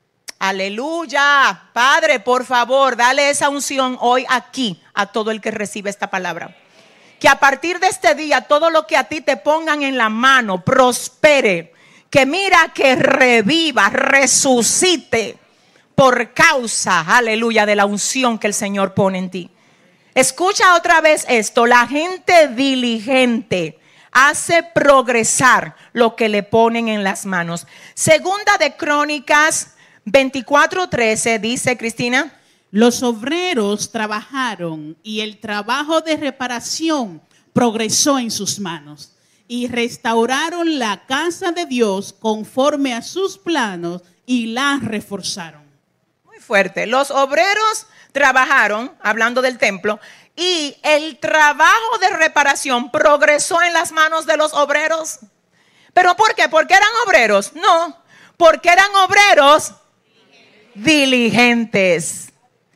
Aleluya. Padre, por favor, dale esa unción hoy aquí a todo el que recibe esta palabra. Que a partir de este día todo lo que a ti te pongan en la mano prospere. Que mira que reviva, resucite por causa, aleluya, de la unción que el Señor pone en ti. Escucha otra vez esto. La gente diligente hace progresar lo que le ponen en las manos. Segunda de Crónicas 24:13 dice, Cristina: los obreros trabajaron y el trabajo de reparación progresó en sus manos y restauraron la casa de Dios conforme a sus planos y la reforzaron. Muy fuerte. Los obreros trabajaron, hablando del templo, y el trabajo de reparación progresó en las manos de los obreros. ¿Pero por qué? ¿Porque eran obreros? No, porque eran obreros diligentes.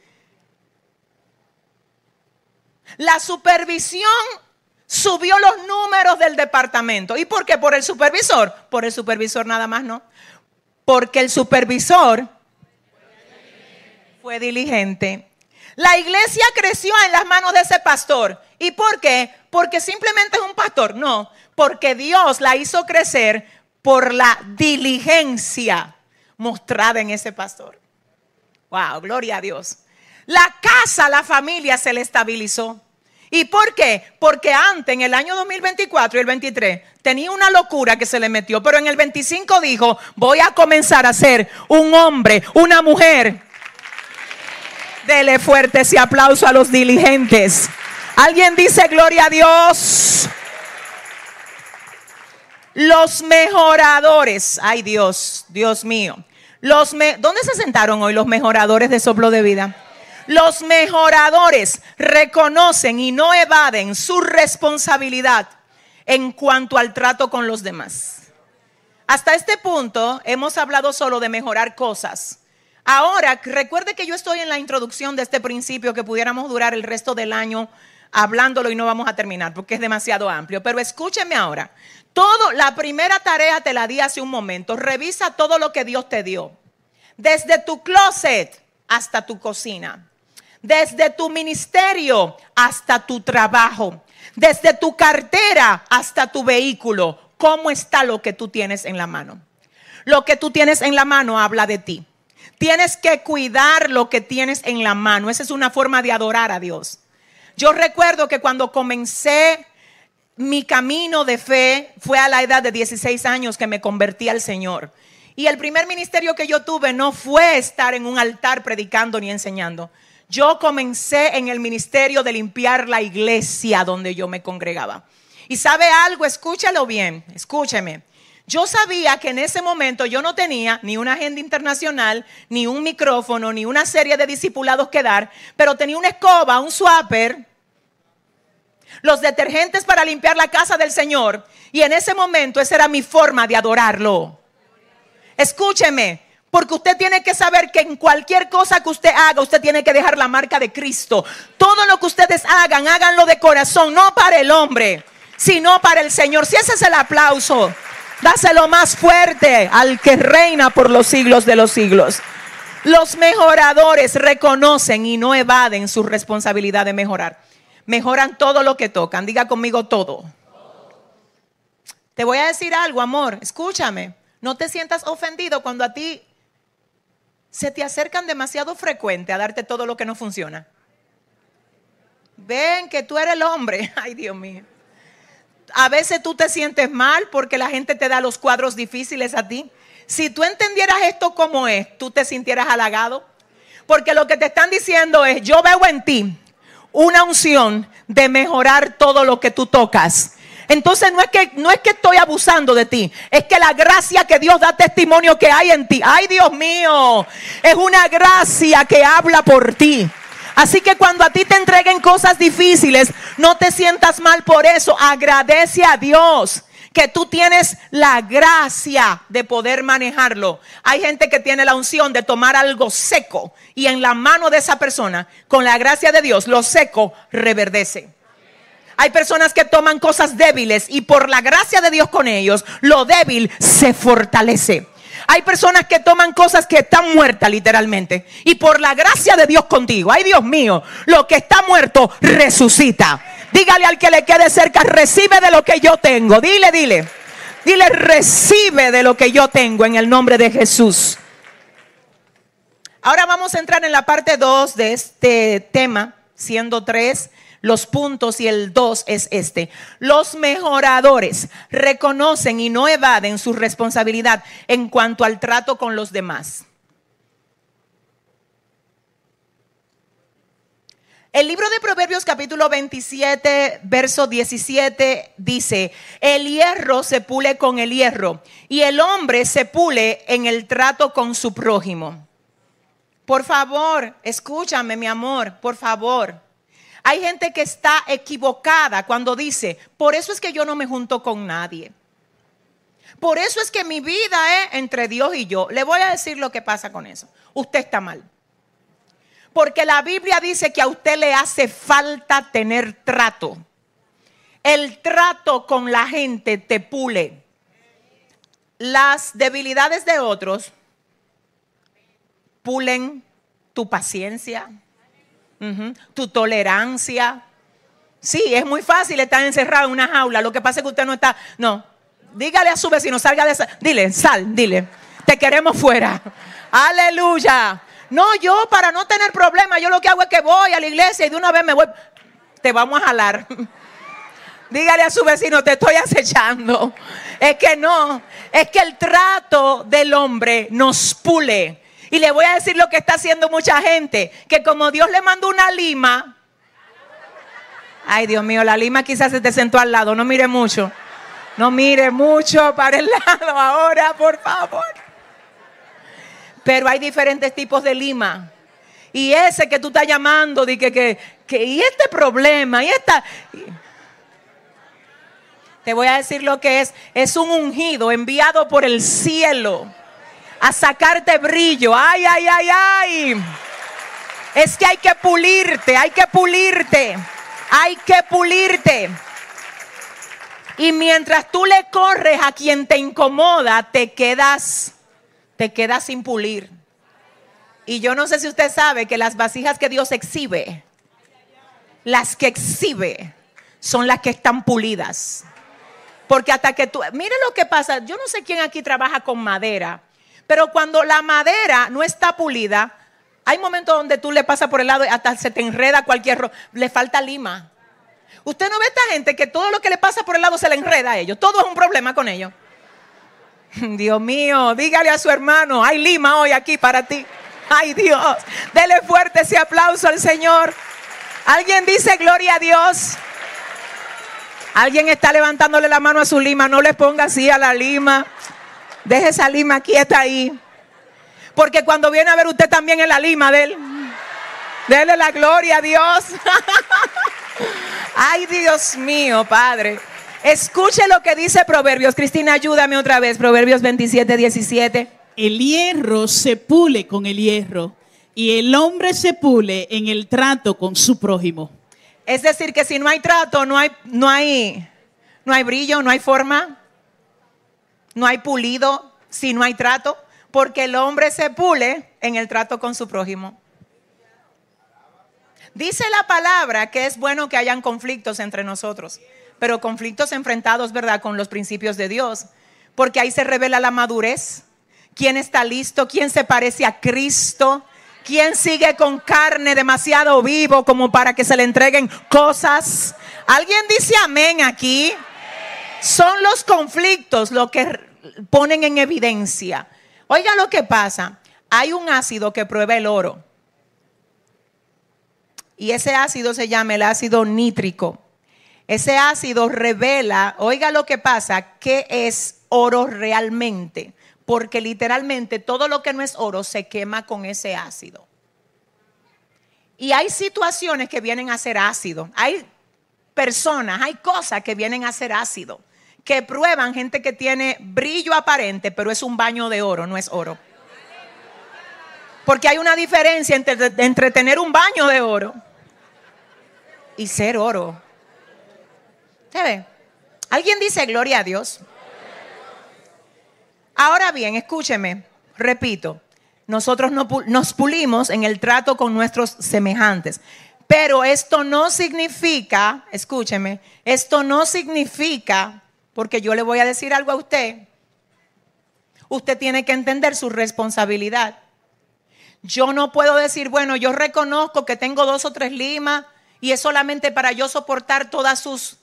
La supervisión subió los números del departamento. ¿Y por qué? ¿Por el supervisor? Por el supervisor nada más, no. Porque el supervisor fue diligente. La iglesia creció en las manos de ese pastor. ¿Y por qué? Porque simplemente es un pastor. No, porque Dios la hizo crecer por la diligencia mostrada en ese pastor. Wow, gloria a Dios. La casa, la familia se le estabilizó. ¿Y por qué? Porque antes, en el año 2024 y el 23, tenía una locura que se le metió. Pero en el 25 dijo: voy a comenzar a ser un hombre, una mujer. Dele fuerte ese aplauso a los diligentes. ¿Alguien dice gloria a Dios? Los mejoradores. Ay, Dios, Dios mío. ¿Dónde se sentaron hoy los mejoradores de Soplo de Vida? Los mejoradores reconocen y no evaden su responsabilidad en cuanto al trato con los demás. Hasta este punto hemos hablado solo de mejorar cosas. Ahora, recuerde que yo estoy en la introducción de este principio que pudiéramos durar el resto del año hablándolo y no vamos a terminar porque es demasiado amplio. Pero escúcheme ahora. La primera tarea te la di hace un momento. Revisa todo lo que Dios te dio. Desde tu closet hasta tu cocina. Desde tu ministerio hasta tu trabajo. Desde tu cartera hasta tu vehículo. ¿Cómo está lo que tú tienes en la mano? Lo que tú tienes en la mano habla de ti. Tienes que cuidar lo que tienes en la mano. Esa es una forma de adorar a Dios. Yo recuerdo que cuando comencé mi camino de fe, fue a la edad de 16 años que me convertí al Señor. Y el primer ministerio que yo tuve no fue estar en un altar predicando ni enseñando. Yo comencé en el ministerio de limpiar la iglesia donde yo me congregaba. Y ¿sabe algo? Escúchalo bien, escúcheme. Yo sabía que en ese momento yo no tenía ni una agenda internacional, ni un micrófono, ni una serie de discipulados que dar, pero tenía una escoba, un swapper, los detergentes para limpiar la casa del Señor. Y en ese momento esa era mi forma de adorarlo. Escúcheme, porque usted tiene que saber que en cualquier cosa que usted haga, usted tiene que dejar la marca de Cristo. Todo lo que ustedes hagan, háganlo de corazón, no para el hombre, sino para el Señor. Si ese es el aplauso, dáselo más fuerte al que reina por los siglos de los siglos. Los mejoradores reconocen y no evaden su responsabilidad de mejorar. Mejoran todo lo que tocan. Diga conmigo todo. Te voy a decir algo, amor. Escúchame. No te sientas ofendido cuando a ti se te acercan demasiado frecuente a darte todo lo que no funciona. Ven que tú eres el hombre. Ay, Dios mío. A veces tú te sientes mal porque la gente te da los cuadros difíciles a ti. Si tú entendieras esto como es, tú te sintieras halagado. Porque lo que te están diciendo es: yo veo en ti una unción de mejorar todo lo que tú tocas. Entonces no es que estoy abusando de ti, es que la gracia que Dios da testimonio que hay en ti, ay Dios mío, es una gracia que habla por ti. Así que cuando a ti te entreguen cosas difíciles, no te sientas mal por eso. Agradece a Dios que tú tienes la gracia de poder manejarlo. Hay gente que tiene la unción de tomar algo seco y en la mano de esa persona, con la gracia de Dios, lo seco reverdece. Hay personas que toman cosas débiles y por la gracia de Dios con ellos, lo débil se fortalece. Hay personas que toman cosas que están muertas literalmente. Y por la gracia de Dios contigo, ay Dios mío, lo que está muerto resucita. Dígale al que le quede cerca, recibe de lo que yo tengo. Dile, recibe de lo que yo tengo en el nombre de Jesús. Ahora vamos a entrar en la parte 2 de este tema, siendo 3 los puntos y el 2 es este. Los mejoradores reconocen y no evaden su responsabilidad en cuanto al trato con los demás. El libro de Proverbios capítulo 27, verso 17 dice: el hierro se pule con el hierro y el hombre se pule en el trato con su prójimo. Por favor, escúchame, mi amor, por favor. Hay gente que está equivocada cuando dice: por eso es que yo no me junto con nadie. Por eso es que mi vida es entre Dios y yo. Le voy a decir lo que pasa con eso. Usted está mal. Porque la Biblia dice que a usted le hace falta tener trato. El trato con la gente te pule. Las debilidades de otros pulen tu paciencia, tu tolerancia. Sí, es muy fácil estar encerrado en una jaula. Lo que pasa es que usted no está. No, dígale a su vecino, salga de esa. Dile, sal, dile, te queremos fuera. Aleluya. No, yo para no tener problemas, yo lo que hago es que voy a la iglesia y de una vez me voy. Te vamos a jalar. Dígale a su vecino, te estoy acechando. Es que no, es que el trato del hombre nos pule. Y le voy a decir lo que está haciendo mucha gente, que como Dios le mandó una lima. Ay, Dios mío, la lima quizás se te sentó al lado. No mire mucho. No mire mucho para el lado ahora, por favor. Pero hay diferentes tipos de lima. Y ese que tú estás llamando, de y este problema, y esta. Te voy a decir lo que es. Es un ungido enviado por el cielo a sacarte brillo. Ay, ay, ay, ay. Es que hay que pulirte, hay que pulirte, hay que pulirte. Y mientras tú le corres a quien te incomoda, te quedas sin pulir. Y yo no sé si usted sabe que las vasijas que Dios exhibe, las que exhibe, son las que están pulidas. Porque hasta que tú, mire lo que pasa, yo no sé quién aquí trabaja con madera, pero cuando la madera no está pulida, hay momentos donde tú le pasas por el lado y hasta se te enreda le falta lima. Usted no ve a esta gente que todo lo que le pasa por el lado se le enreda a ellos, todo es un problema con ellos. Dios mío, dígale a su hermano, hay lima hoy aquí para ti. Ay Dios, dele fuerte ese aplauso al Señor. ¿Alguien dice gloria a Dios? Alguien está levantándole la mano a su lima. No le ponga así a la lima. Deje esa lima quieta ahí. Porque cuando viene a ver usted también en la lima de él. Dele la gloria a Dios. Ay, Dios mío, Padre. Escuche lo que dice Proverbios. Cristina, ayúdame otra vez. Proverbios 27, 17. El hierro se pule con el hierro y el hombre se pule en el trato con su prójimo. Es decir, que si no hay trato, no hay brillo, no hay forma, no hay pulido, si no hay trato, porque el hombre se pule en el trato con su prójimo. Dice la palabra que es bueno que hayan conflictos entre nosotros, pero conflictos enfrentados, ¿verdad?, con los principios de Dios, porque ahí se revela la madurez. ¿Quién está listo? ¿Quién se parece a Cristo? ¿Quién sigue con carne demasiado vivo como para que se le entreguen cosas? ¿Alguien dice amén aquí? Son los conflictos lo que ponen en evidencia. Oiga lo que pasa. Hay un ácido que prueba el oro. Y ese ácido se llama el ácido nítrico. Ese ácido revela, oiga lo que pasa, qué es oro realmente. Porque literalmente todo lo que no es oro se quema con ese ácido. Y hay situaciones que vienen a ser ácido. Hay personas, hay cosas que vienen a ser ácido. Que prueban gente que tiene brillo aparente, pero es un baño de oro, no es oro. Porque hay una diferencia entre tener un baño de oro y ser oro. ¿Se ve? ¿Alguien dice gloria a Dios? Ahora bien, escúcheme, repito, nosotros nos pulimos en el trato con nuestros semejantes. Pero esto no significa, escúcheme, esto no significa, porque yo le voy a decir algo a usted. Usted tiene que entender su responsabilidad. Yo no puedo decir, bueno, yo reconozco que tengo 2 o 3 limas y es solamente para yo soportar todas sus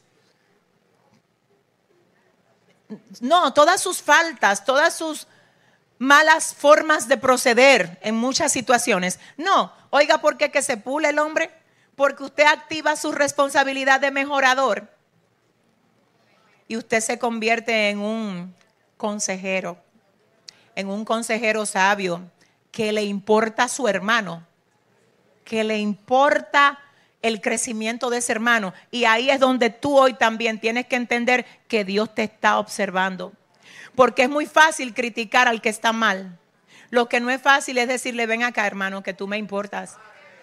faltas, todas sus malas formas de proceder en muchas situaciones. No, oiga, ¿por qué que se pule el hombre? Porque usted activa su responsabilidad de mejorador y usted se convierte en un consejero sabio que le importa a su hermano, que le importa el crecimiento de ese hermano. Y ahí es donde tú hoy también tienes que entender que Dios te está observando. Porque es muy fácil criticar al que está mal. Lo que no es fácil es decirle, ven acá, hermano, que tú me importas.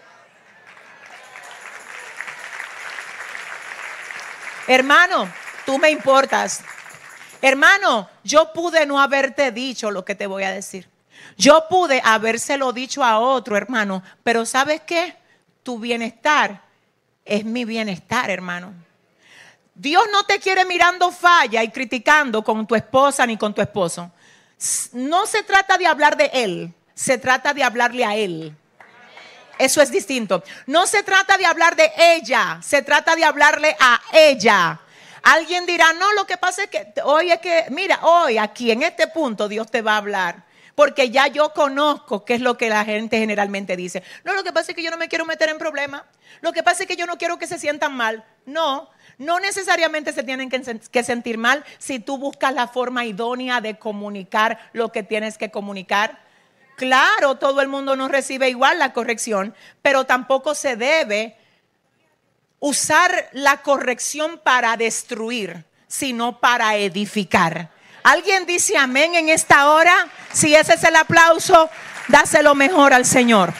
Hermano, tú me importas. Hermano, yo pude no haberte dicho lo que te voy a decir. Yo pude habérselo dicho a otro, hermano. Pero ¿sabes qué? Tu bienestar es mi bienestar, hermano. Dios no te quiere mirando falla y criticando con tu esposa ni con tu esposo. No se trata de hablar de él, se trata de hablarle a él. Eso es distinto. No se trata de hablar de ella, se trata de hablarle a ella. Alguien dirá, no, lo que pasa es que hoy aquí en este punto Dios te va a hablar. Porque ya yo conozco qué es lo que la gente generalmente dice. No, lo que pasa es que yo no me quiero meter en problemas. Lo que pasa es que yo no quiero que se sientan mal. No necesariamente se tienen que sentir mal si tú buscas la forma idónea de comunicar lo que tienes que comunicar. Claro, todo el mundo no recibe igual la corrección, pero tampoco se debe usar la corrección para destruir, sino para edificar. ¿Alguien dice amén en esta hora? Si ese es el aplauso, dáselo mejor al Señor.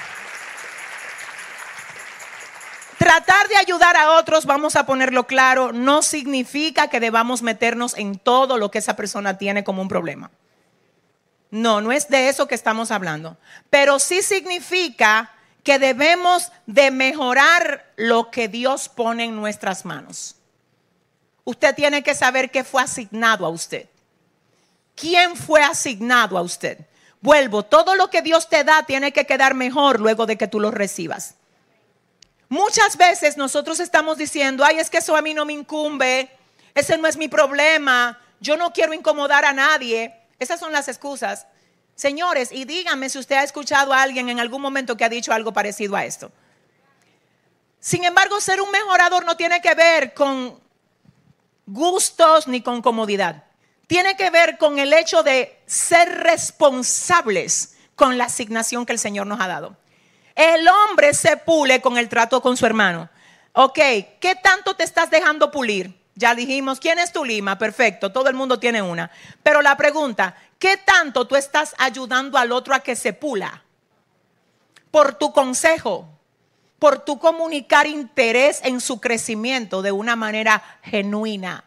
Tratar de ayudar a otros, vamos a ponerlo claro, no significa que debamos meternos en todo lo que esa persona tiene como un problema. No es de eso que estamos hablando. Pero sí significa que debemos de mejorar lo que Dios pone en nuestras manos. Usted tiene que saber qué fue asignado a usted. ¿Quién fue asignado a usted? Vuelvo, todo lo que Dios te da tiene que quedar mejor luego de que tú lo recibas. Muchas veces nosotros estamos diciendo, ay, es que eso a mí no me incumbe, ese no es mi problema, yo no quiero incomodar a nadie. Esas son las excusas. Señores, y díganme si usted ha escuchado a alguien en algún momento que ha dicho algo parecido a esto. Sin embargo, ser un mejorador no tiene que ver con gustos ni con comodidad. Tiene que ver con el hecho de ser responsables con la asignación que el Señor nos ha dado. El hombre se pule con el trato con su hermano. Ok, ¿qué tanto te estás dejando pulir? Ya dijimos, ¿quién es tu lima? Perfecto, todo el mundo tiene una. Pero la pregunta, ¿qué tanto tú estás ayudando al otro a que se pula? Por tu consejo, por tu comunicar interés en su crecimiento de una manera genuina.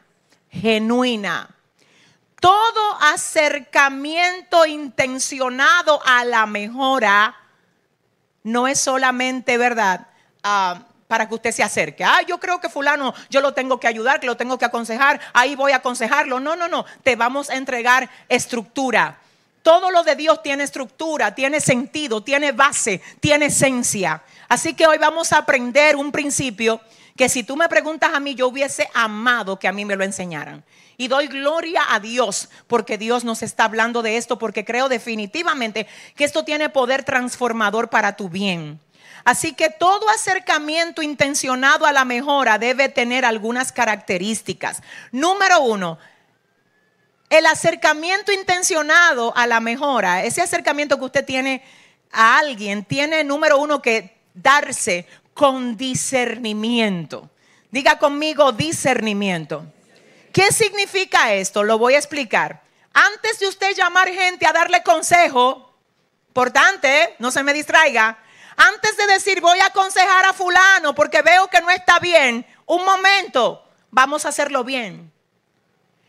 Todo acercamiento intencionado a la mejora no es solamente, ¿verdad?, para que usted se acerque. Yo creo que fulano, yo lo tengo que ayudar, que lo tengo que aconsejar, ahí voy a aconsejarlo. No, te vamos a entregar estructura. Todo lo de Dios tiene estructura, tiene sentido, tiene base, tiene esencia. Así que hoy vamos a aprender un principio que si tú me preguntas a mí, yo hubiese amado que a mí me lo enseñaran. Y doy gloria a Dios porque Dios nos está hablando de esto, porque creo definitivamente que esto tiene poder transformador para tu bien. Así que todo acercamiento intencionado a la mejora debe tener algunas características. Número 1, el acercamiento intencionado a la mejora, ese acercamiento que usted tiene a alguien, tiene número 1 que darse con discernimiento. Diga conmigo, discernimiento. ¿Qué significa esto? Lo voy a explicar. Antes de usted llamar gente a darle consejo, importante, no se me distraiga. Antes de decir voy a aconsejar a fulano porque veo que no está bien, un momento, vamos a hacerlo bien.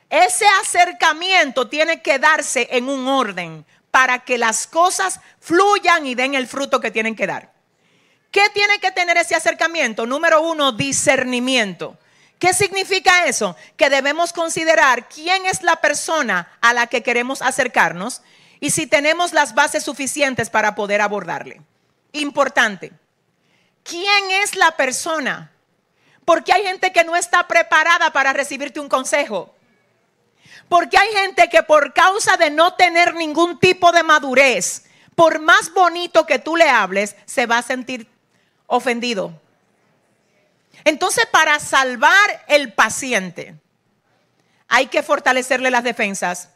Ese acercamiento tiene que darse en un orden para que las cosas fluyan y den el fruto que tienen que dar. ¿Qué tiene que tener ese acercamiento? Número 1, discernimiento. ¿Qué significa eso? Que debemos considerar quién es la persona a la que queremos acercarnos y si tenemos las bases suficientes para poder abordarle. Importante. ¿Quién es la persona? Porque hay gente que no está preparada para recibirte un consejo. Porque hay gente que por causa de no tener ningún tipo de madurez, por más bonito que tú le hables, se va a sentir ofendido. Entonces, para salvar el paciente, hay que fortalecerle las defensas.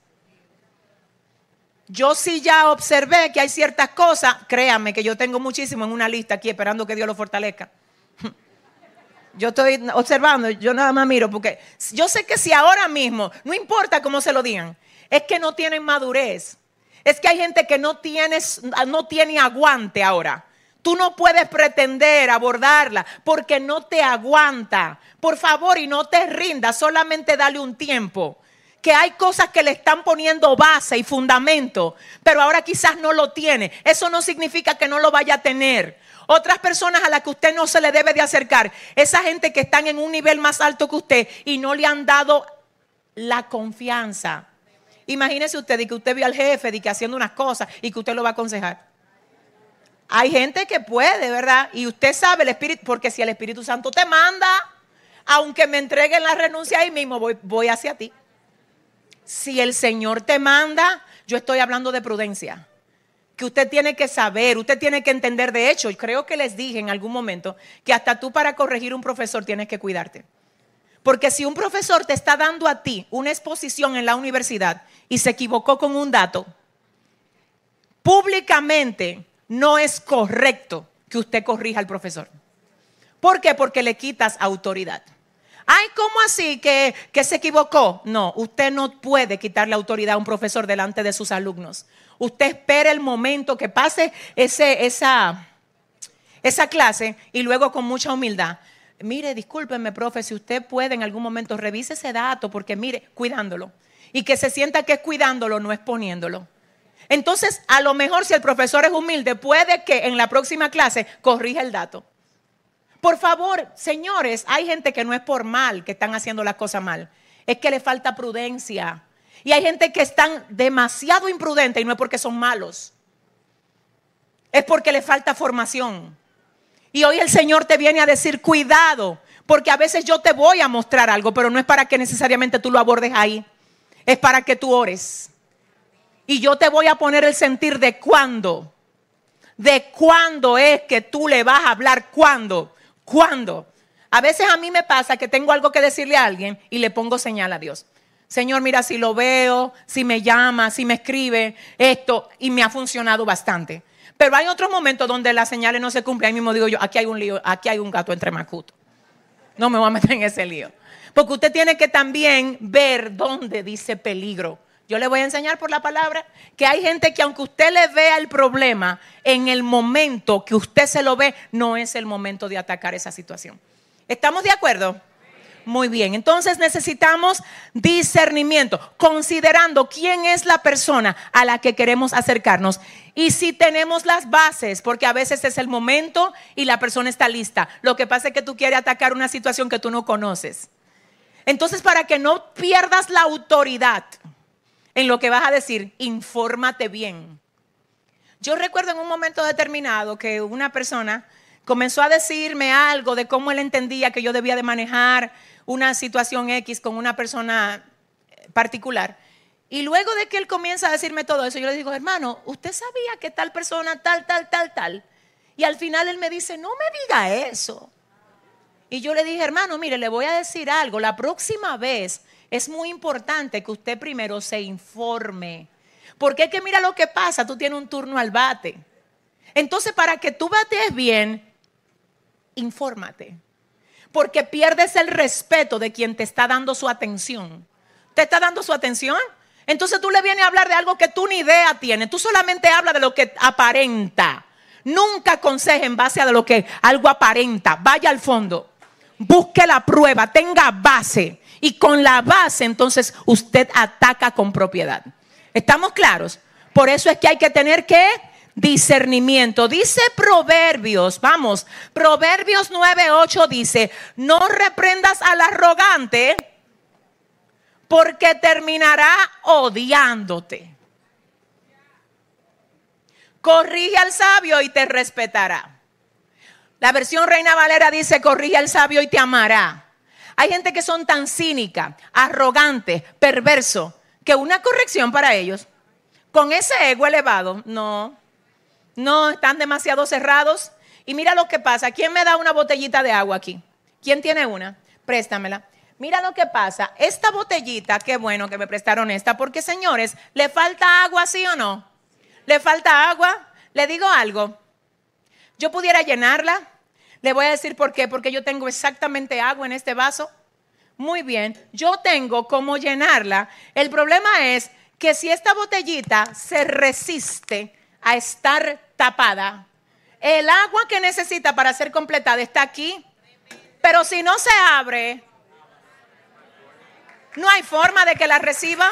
Yo sí ya observé que hay ciertas cosas, créanme que yo tengo muchísimo en una lista aquí esperando que Dios lo fortalezca. Yo estoy observando, yo nada más miro porque yo sé que si ahora mismo, no importa cómo se lo digan, es que no tienen madurez. Es que hay gente que no tiene aguante ahora. Tú no puedes pretender abordarla porque no te aguanta. Por favor, y no te rindas, solamente dale un tiempo. Que hay cosas que le están poniendo base y fundamento, pero ahora quizás no lo tiene. Eso no significa que no lo vaya a tener. Otras personas a las que usted no se le debe de acercar, esa gente que están en un nivel más alto que usted y no le han dado la confianza. Imagínese usted y que usted vio al jefe de que haciendo unas cosas y que usted lo va a aconsejar. Hay gente que puede, ¿verdad? Y usted sabe el Espíritu, porque si el Espíritu Santo te manda, aunque me entreguen la renuncia ahí mismo, voy hacia ti. Si el Señor te manda, yo estoy hablando de prudencia. Que usted tiene que saber, usted tiene que entender. De hecho, creo que les dije en algún momento que hasta tú para corregir un profesor tienes que cuidarte. Porque si un profesor te está dando a ti una exposición en la universidad y se equivocó con un dato, públicamente no es correcto que usted corrija al profesor. ¿Por qué? Porque le quitas autoridad. Ay, ¿cómo así que se equivocó? No, usted no puede quitarle autoridad a un profesor delante de sus alumnos. Usted espera el momento que pase esa clase y luego con mucha humildad. Mire, discúlpeme, profe, si usted puede en algún momento revise ese dato porque mire, cuidándolo. Y que se sienta que es cuidándolo, no es poniéndolo. Entonces, a lo mejor si el profesor es humilde, puede que en la próxima clase corrija el dato. Por favor, señores, hay gente que no es por mal que están haciendo las cosas mal. Es que le falta prudencia. Y hay gente que están demasiado imprudentes y no es porque son malos. Es porque le falta formación. Y hoy el Señor te viene a decir, cuidado, porque a veces yo te voy a mostrar algo, pero no es para que necesariamente tú lo abordes ahí. Es para que tú ores. Y yo te voy a poner el sentir de cuándo. De cuándo es que tú le vas a hablar, cuándo. ¿Cuándo? A veces a mí me pasa que tengo algo que decirle a alguien y le pongo señal a Dios. Señor, mira, si lo veo, si me llama, si me escribe, esto, y me ha funcionado bastante. Pero hay otros momentos donde las señales no se cumplen. Ahí mismo digo yo, aquí hay un lío, aquí hay un gato entre macutos. No me voy a meter en ese lío. Porque usted tiene que también ver dónde dice peligro. Yo le voy a enseñar por la palabra que hay gente que aunque usted le vea el problema, en el momento que usted se lo ve, no es el momento de atacar esa situación. ¿Estamos de acuerdo? Muy bien, entonces necesitamos discernimiento, considerando quién es la persona a la que queremos acercarnos y si tenemos las bases, porque a veces es el momento y la persona está lista. Lo que pasa es que tú quieres atacar una situación que tú no conoces. Entonces, para que no pierdas la autoridad en lo que vas a decir, infórmate bien. Yo recuerdo en un momento determinado que una persona comenzó a decirme algo de cómo él entendía que yo debía de manejar una situación X con una persona particular. Y luego de que él comienza a decirme todo eso, yo le digo, hermano, ¿usted sabía que tal persona tal? Y al final él me dice, no me diga eso. Y yo le dije, hermano, mire, le voy a decir algo. La próxima vez es muy importante que usted primero se informe. Porque es que mira lo que pasa, tú tienes un turno al bate. Entonces, para que tú batees bien, infórmate. Porque pierdes el respeto de quien te está dando su atención. ¿Te está dando su atención? Entonces tú le vienes a hablar de algo que tú ni idea tienes. Tú solamente hablas de lo que aparenta. Nunca aconseje en base a lo que algo aparenta. Vaya al fondo. Busque la prueba, tenga base. Y con la base, entonces, usted ataca con propiedad. ¿Estamos claros? Por eso es que hay que tener ¿qué? Discernimiento. Dice Proverbios, vamos, Proverbios 9:8 dice: no reprendas al arrogante, porque terminará odiándote. Corrige al sabio y te respetará. La versión Reina Valera dice: corrige al sabio y te amará. Hay gente que son tan cínica, arrogante, perverso, que una corrección para ellos, con ese ego elevado, no, están demasiado cerrados. Y mira lo que pasa. ¿Quién me da una botellita de agua aquí? ¿Quién tiene una? Préstamela. Mira lo que pasa. Esta botellita, qué bueno que me prestaron esta, porque señores, ¿le falta agua, sí o no? ¿Le falta agua? Le digo algo. Yo pudiera llenarla. Le voy a decir por qué. Porque yo tengo exactamente agua en este vaso. Muy bien. Yo tengo cómo llenarla. El problema es que si esta botellita se resiste a estar tapada, el agua que necesita para ser completada está aquí. Pero si no se abre, no hay forma de que la reciba.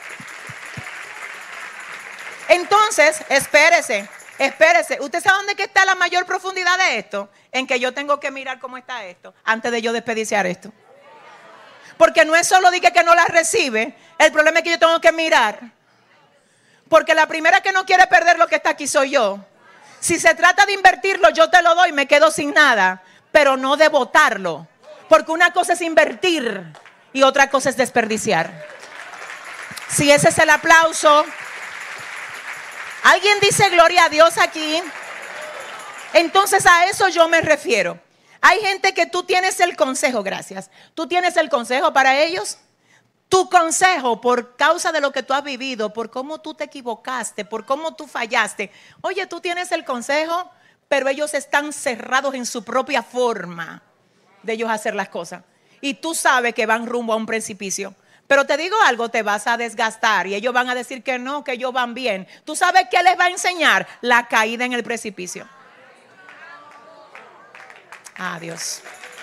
Entonces, espérese. ¿Usted sabe dónde que está la mayor profundidad de esto? En que yo tengo que mirar cómo está esto antes de yo desperdiciar esto. Porque no es solo de que no la recibe. El problema es que yo tengo que mirar. Porque la primera que no quiere perder lo que está aquí soy yo. Si se trata de invertirlo, yo te lo doy, me quedo sin nada. Pero no de botarlo. Porque una cosa es invertir y otra cosa es desperdiciar. Si ese es el aplauso. ¿Alguien dice gloria a Dios aquí? Entonces a eso yo me refiero. Hay gente que tú tienes el consejo, gracias. Tú tienes el consejo para ellos. Tu consejo por causa de lo que tú has vivido, por cómo tú te equivocaste, por cómo tú fallaste. Oye, tú tienes el consejo, pero ellos están cerrados en su propia forma de ellos hacer las cosas. Y tú sabes que van rumbo a un precipicio. Pero te digo algo, te vas a desgastar y ellos van a decir que no, que ellos van bien. ¿Tú sabes qué les va a enseñar? La caída en el precipicio. Adiós.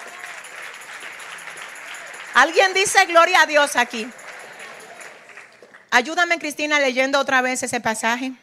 ¿Alguien dice gloria a Dios aquí? Ayúdame, Cristina, leyendo otra vez ese pasaje.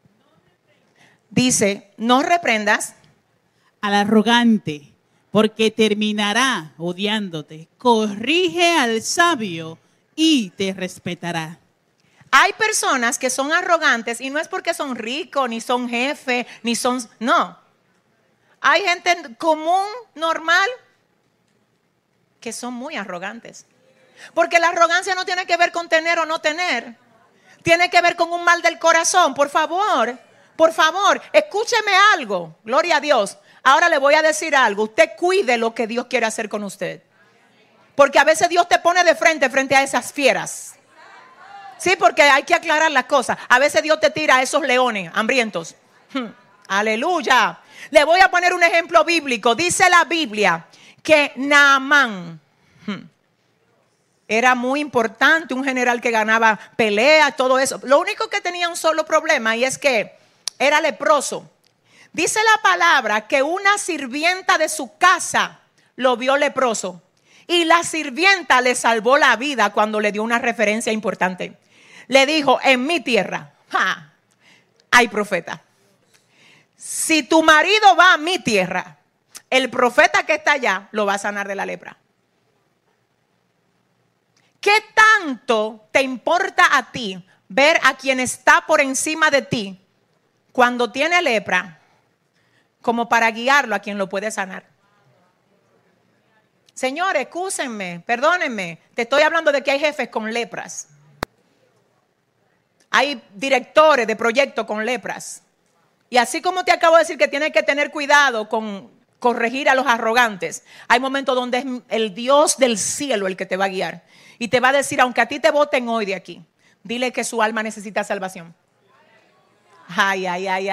Dice: no reprendas al arrogante, porque terminará odiándote. Corrige al sabio y te respetará. Hay personas que son arrogantes y no es porque son ricos, ni son jefes, ni son... No. Hay gente común, normal, que son muy arrogantes. Porque la arrogancia no tiene que ver con tener o no tener. Tiene que ver con un mal del corazón. Por favor, escúcheme algo. Gloria a Dios. Ahora le voy a decir algo. Usted cuide lo que Dios quiere hacer con usted. Porque a veces Dios te pone de frente a esas fieras. Sí, porque hay que aclarar las cosas. A veces Dios te tira a esos leones hambrientos. Aleluya. Le voy a poner un ejemplo bíblico. Dice la Biblia que Naamán era muy importante, un general que ganaba peleas, todo eso. Lo único que tenía un solo problema y es que era leproso. Dice la palabra que una sirvienta de su casa lo vio leproso. Y la sirvienta le salvó la vida cuando le dio una referencia importante. Le dijo: en mi tierra hay profeta. Si tu marido va a mi tierra, el profeta que está allá lo va a sanar de la lepra. ¿Qué tanto te importa a ti ver a quien está por encima de ti cuando tiene lepra, como para guiarlo a quien lo puede sanar? Señores, excúsenme, perdónenme. Te estoy hablando de que hay jefes con lepras. Hay directores de proyectos con lepras. Y así como te acabo de decir que tienes que tener cuidado con corregir a los arrogantes, hay momentos donde es el Dios del cielo el que te va a guiar. Y te va a decir, aunque a ti te boten hoy de aquí, dile que su alma necesita salvación. Ay.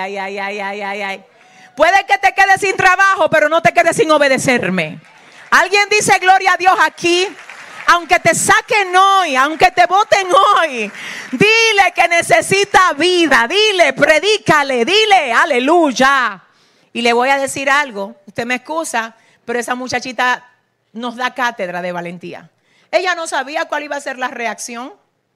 Puede que te quedes sin trabajo, pero no te quedes sin obedecerme. ¿Alguien dice gloria a Dios aquí? Aunque te saquen hoy, aunque te voten hoy, dile que necesita vida, dile, predícale, dile, aleluya. Y le voy a decir algo, usted me excusa, pero esa muchachita nos da cátedra de valentía. Ella no sabía cuál iba a ser la reacción.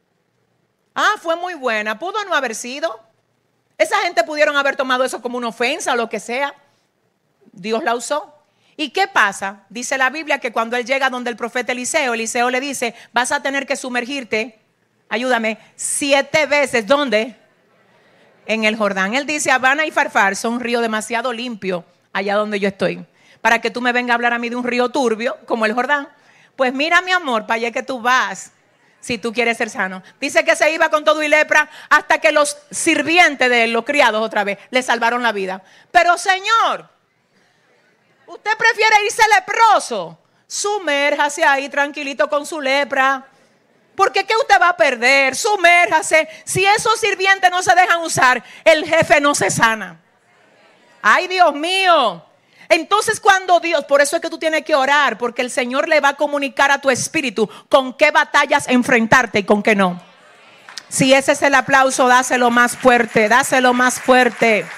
Fue muy buena. Pudo no haber sido. Esa gente pudieron haber tomado eso como una ofensa o lo que sea. Dios la usó. ¿Y qué pasa? Dice la Biblia que cuando él llega donde el profeta Eliseo, Eliseo le dice, vas a tener que sumergirte, ayúdame, 7 veces. ¿Dónde? En el Jordán. Él dice, Habana y Farfar son un río demasiado limpio allá donde yo estoy, para que tú me vengas a hablar a mí de un río turbio como el Jordán. Pues mira, mi amor, para allá que tú vas, si tú quieres ser sano. Dice que se iba con todo y lepra hasta que los sirvientes de él, los criados otra vez, le salvaron la vida. Pero Señor, ¿usted prefiere irse leproso? Sumérjase ahí tranquilito con su lepra. Porque ¿qué usted va a perder? Sumérjase. Si esos sirvientes no se dejan usar, el jefe no se sana. Ay, Dios mío. Entonces cuando Dios, por eso es que tú tienes que orar, porque el Señor le va a comunicar a tu espíritu con qué batallas enfrentarte y con qué no. Si ese es el aplauso, dáselo más fuerte, dáselo más fuerte.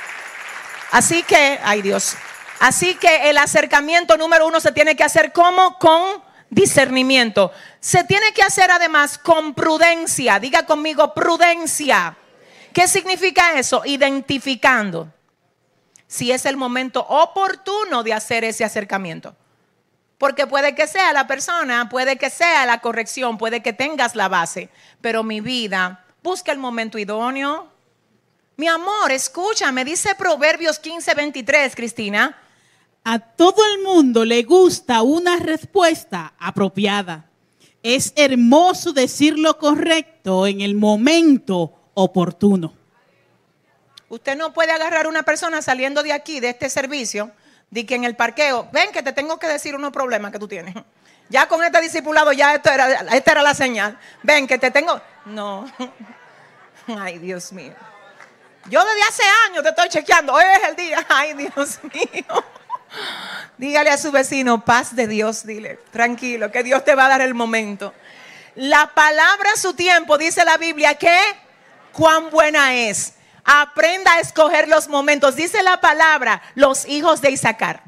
Así que, ay Dios. Así que el acercamiento número 1 se tiene que hacer ¿cómo? Con discernimiento. Se tiene que hacer además con prudencia. Diga conmigo, prudencia. ¿Qué significa eso? Identificando si es el momento oportuno de hacer ese acercamiento. Porque puede que sea la persona, puede que sea la corrección, puede que tengas la base. Pero mi vida, busca el momento idóneo. Mi amor, escúchame, dice Proverbios 15:23, Cristina. A todo el mundo le gusta una respuesta apropiada. Es hermoso decir lo correcto en el momento oportuno. Usted no puede agarrar a una persona saliendo de aquí, de este servicio, de que en el parqueo, ven que te tengo que decir unos problemas que tú tienes. Ya con este discipulado, ya esta era la señal. Ven que te tengo... No. Ay, Dios mío. Yo desde hace años te estoy chequeando. Hoy es el día. Ay, Dios mío. Dígale a su vecino, paz de Dios, dile, tranquilo, que Dios te va a dar el momento. La palabra a su tiempo, dice la Biblia, que cuán buena es. Aprenda a escoger los momentos. Dice la palabra, los hijos de Isaacar.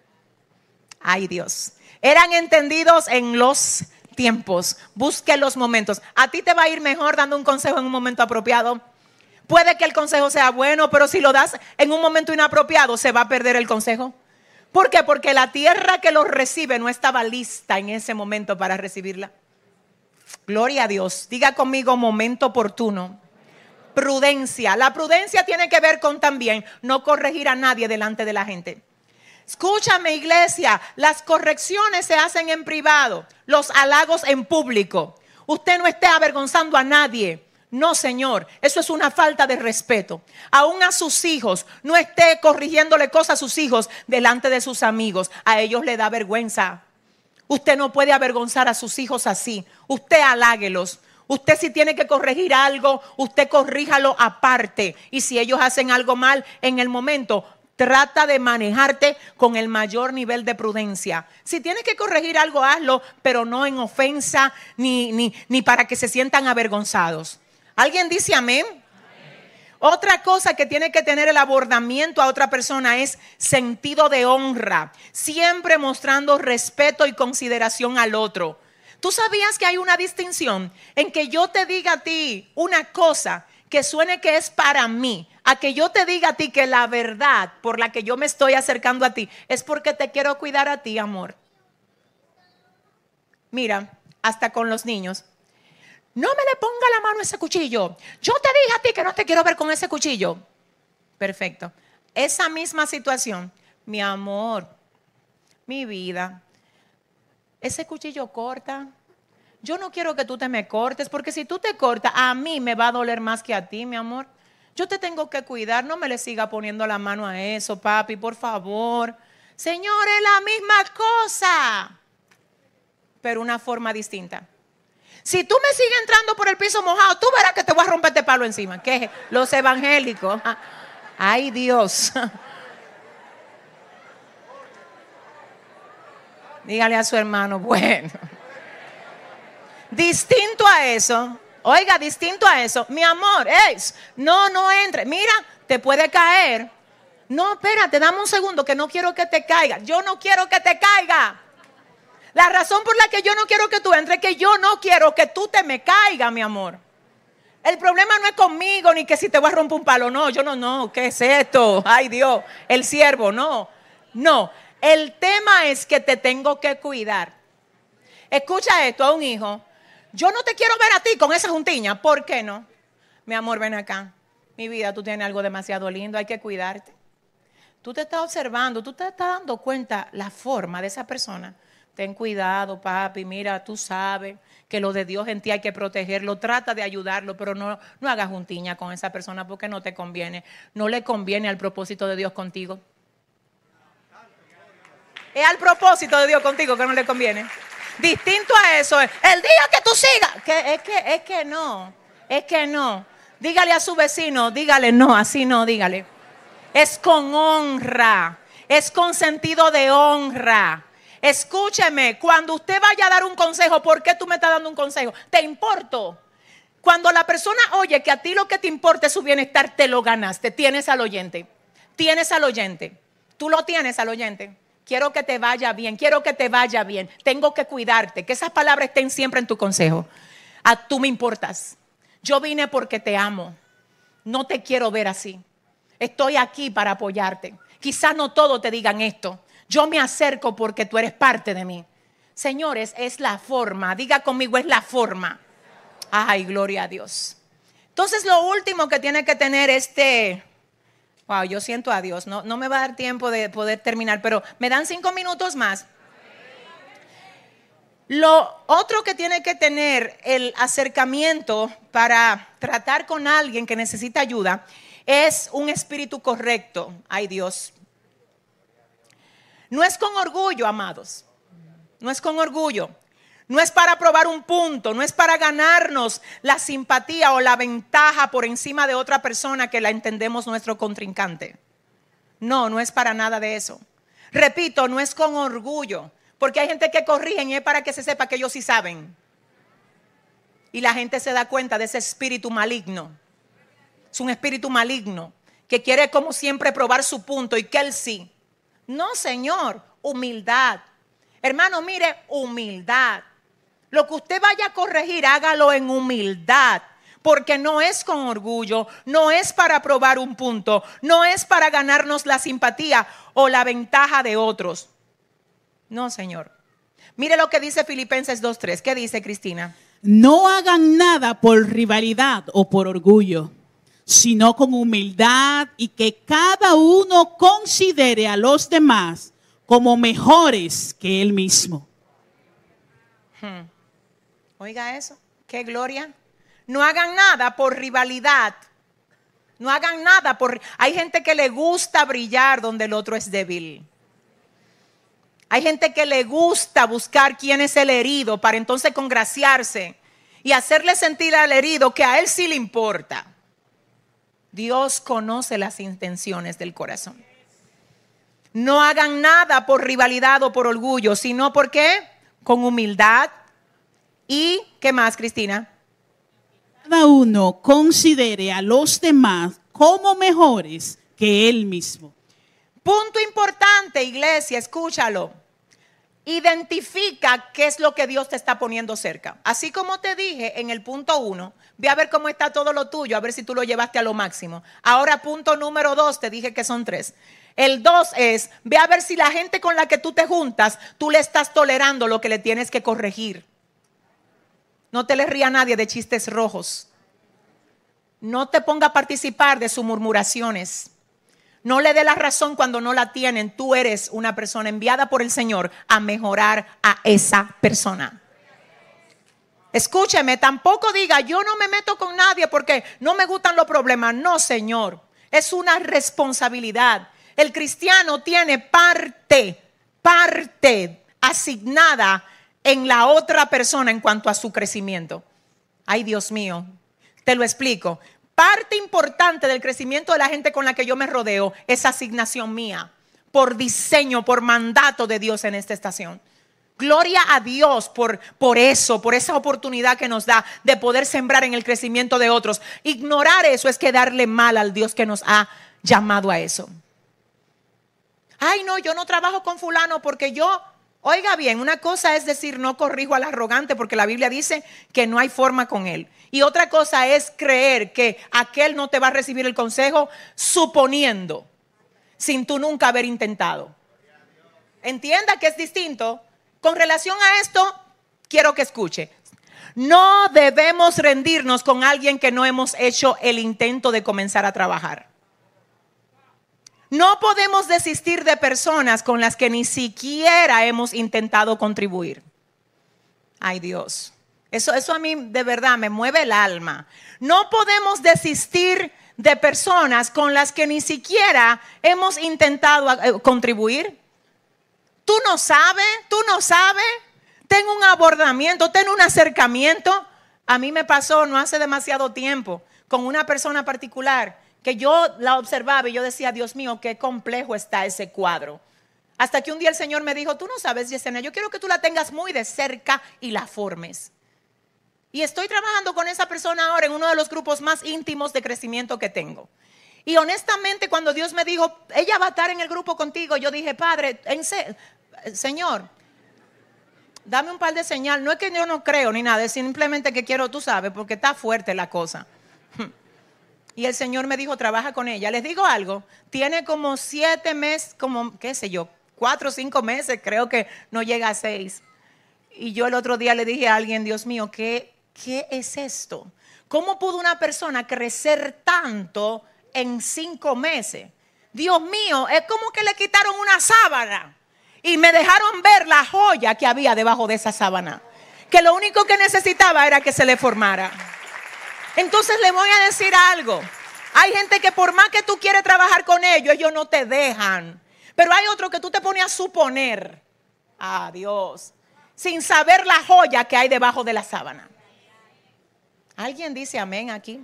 Ay, Dios. Eran entendidos en los tiempos. Busque los momentos. A ti te va a ir mejor dando un consejo en un momento apropiado. Puede que el consejo sea bueno, pero si lo das en un momento inapropiado, se va a perder el consejo. ¿Por qué? Porque la tierra que lo recibe no estaba lista en ese momento para recibirla. Gloria a Dios. Diga conmigo, momento oportuno. Prudencia. La prudencia tiene que ver con también no corregir a nadie delante de la gente. Escúchame, iglesia, las correcciones se hacen en privado, los halagos en público. Usted no esté avergonzando a nadie. No, señor, eso es una falta de respeto. Aún a sus hijos, no esté corrigiéndole cosas a sus hijos delante de sus amigos. A ellos les da vergüenza. Usted no puede avergonzar a sus hijos así. Usted haláguelos. Usted si tiene que corregir algo, usted corríjalo aparte. Y si ellos hacen algo mal en el momento, trata de manejarte con el mayor nivel de prudencia. Si tienes que corregir algo, hazlo, pero no en ofensa ni para que se sientan avergonzados. ¿Alguien dice amén? Otra cosa que tiene que tener el abordamiento a otra persona es sentido de honra. Siempre mostrando respeto y consideración al otro. ¿Tú sabías que hay una distinción en que yo te diga a ti una cosa que suene que es para mí, a que yo te diga a ti que la verdad por la que yo me estoy acercando a ti es porque te quiero cuidar a ti, amor? Mira, hasta con los niños. No me le ponga la mano a ese cuchillo. Yo te dije a ti que no te quiero ver con ese cuchillo. Perfecto. Esa misma situación, mi amor, mi vida. Ese cuchillo corta. Yo no quiero que tú te me cortes, porque si tú te cortas, a mí me va a doler más que a ti, mi amor. Yo te tengo que cuidar. No me le siga poniendo la mano a eso, papi, por favor. Señor, es la misma cosa, pero una forma distinta. Si tú me sigues entrando por el piso mojado, tú verás que te voy a romper este palo encima. ¿Qué? Los evangélicos. Ay, Dios. Dígale a su hermano, bueno. Distinto a eso, oiga, distinto a eso, mi amor, no entre. Mira, te puede caer. No, espérate, dame un segundo que no quiero que te caiga. Yo no quiero que te caiga. La razón por la que yo no quiero que tú entres es que yo no quiero que tú te me caigas, mi amor. El problema no es conmigo ni que si te voy a romper un palo. No, yo no, ¿qué es esto? Ay Dios, el siervo, no. El tema es que te tengo que cuidar. Escucha esto a un hijo. Yo no te quiero ver a ti con esa juntiña. ¿Por qué no? Mi amor, ven acá. Mi vida, tú tienes algo demasiado lindo, hay que cuidarte. Tú te estás observando, tú te estás dando cuenta la forma de esa persona. Ten cuidado, papi, mira, tú sabes que lo de Dios en ti hay que protegerlo. Trata de ayudarlo, pero no hagas juntiña con esa persona porque no te conviene. No le conviene al propósito de Dios contigo. Es al propósito de Dios contigo que no le conviene. Distinto a eso es el día que tú sigas. Es que no. Dígale a su vecino, dígale no, así no, dígale. Es con honra, es con sentido de honra. Escúcheme, cuando usted vaya a dar un consejo, ¿por qué tú me estás dando un consejo? ¿Te importo? Cuando la persona oye que a ti lo que te importa es su bienestar, te lo ganaste. Tienes al oyente. Tú lo tienes al oyente. Quiero que te vaya bien, tengo que cuidarte, que esas palabras estén siempre en tu consejo. Tú me importas, yo vine porque te amo, no te quiero ver así, estoy aquí para apoyarte. Quizás no todos te digan esto, yo me acerco porque tú eres parte de mí. Señores, es la forma, diga conmigo, es la forma. Ay, gloria a Dios. Entonces lo último que tiene que tener wow, yo siento a Dios, no me va a dar tiempo de poder terminar, pero me dan 5 minutos más. Lo otro que tiene que tener el acercamiento para tratar con alguien que necesita ayuda es un espíritu correcto. Ay Dios. No es con orgullo, amados. No es con orgullo. No es para probar un punto, no es para ganarnos la simpatía o la ventaja por encima de otra persona que la entendemos nuestro contrincante. No es para nada de eso. Repito, no es con orgullo, porque hay gente que corrigen y es para que se sepa que ellos sí saben. Y la gente se da cuenta de ese espíritu maligno. Es un espíritu maligno que quiere como siempre probar su punto y que él sí. No, Señor, humildad. Hermano, mire, humildad. Lo que usted vaya a corregir, hágalo en humildad, porque no es con orgullo, no es para probar un punto, no es para ganarnos la simpatía o la ventaja de otros. No, Señor. Mire lo que dice Filipenses 2:3. ¿Qué dice, Cristina? No hagan nada por rivalidad o por orgullo, sino con humildad y que cada uno considere a los demás como mejores que él mismo. Oiga eso, qué gloria. No hagan nada por rivalidad. No hagan nada por... Hay gente que le gusta brillar donde el otro es débil. Hay gente que le gusta buscar quién es el herido para entonces congraciarse y hacerle sentir al herido que a él sí le importa. Dios conoce las intenciones del corazón. No hagan nada por rivalidad o por orgullo, sino ¿por qué? Con humildad. ¿Y qué más, Cristina? Cada uno considere a los demás como mejores que él mismo. Punto importante, iglesia, escúchalo. Identifica qué es lo que Dios te está poniendo cerca. Así como te dije en el punto 1, ve a ver cómo está todo lo tuyo, a ver si tú lo llevaste a lo máximo. Ahora punto número 2, te dije que son 3. El 2 es, ve a ver si la gente con la que tú te juntas, tú le estás tolerando lo que le tienes que corregir. No te le ría a nadie de chistes rojos. No te ponga a participar de sus murmuraciones. No le dé la razón cuando no la tienen. Tú eres una persona enviada por el Señor a mejorar a esa persona. Escúcheme, tampoco diga, yo no me meto con nadie porque no me gustan los problemas. No, Señor, es una responsabilidad. El cristiano tiene parte asignada en la otra persona en cuanto a su crecimiento. Ay, Dios mío, te lo explico. Parte importante del crecimiento de la gente con la que yo me rodeo es asignación mía, por diseño, por mandato de Dios en esta estación. Gloria a Dios por eso, por esa oportunidad que nos da de poder sembrar en el crecimiento de otros. Ignorar eso es quedarle mal al Dios que nos ha llamado a eso. Ay, no, yo no trabajo con fulano porque yo... Oiga bien, una cosa es decir no corrijo al arrogante porque la Biblia dice que no hay forma con él. Y otra cosa es creer que aquel no te va a recibir el consejo suponiendo, sin tú nunca haber intentado. Entienda que es distinto. Con relación a esto, quiero que escuche. No debemos rendirnos con alguien que no hemos hecho el intento de comenzar a trabajar. No podemos desistir de personas con las que ni siquiera hemos intentado contribuir. Ay, Dios. Eso a mí de verdad me mueve el alma. No podemos desistir de personas con las que ni siquiera hemos intentado contribuir. Tú no sabes. Ten un abordamiento, ten un acercamiento. A mí me pasó no hace demasiado tiempo con una persona particular que yo la observaba y yo decía, Dios mío, qué complejo está ese cuadro. Hasta que un día el Señor me dijo, tú no sabes, Yesenia, yo quiero que tú la tengas muy de cerca y la formes. Y estoy trabajando con esa persona ahora en uno de los grupos más íntimos de crecimiento que tengo. Y honestamente, cuando Dios me dijo, ella va a estar en el grupo contigo, yo dije, Padre, Señor, dame un par de señal. No es que yo no creo ni nada, es simplemente que quiero, tú sabes, porque está fuerte la cosa. Y el Señor me dijo, trabaja con ella. Les digo algo, tiene como 7 meses, como, qué sé yo, 4 o 5 meses, creo que no llega a 6. Y yo el otro día le dije a alguien, Dios mío, ¿qué es esto? ¿Cómo pudo una persona crecer tanto en 5 meses? Dios mío, es como que le quitaron una sábana y me dejaron ver la joya que había debajo de esa sábana. Que lo único que necesitaba era que se le formara. Entonces le voy a decir algo. Hay gente que por más que tú quieres trabajar con ellos no te dejan. Pero hay otro que tú te pones a suponer. Ah, Dios. Sin saber la joya que hay debajo de la sábana. ¿Alguien dice amén aquí?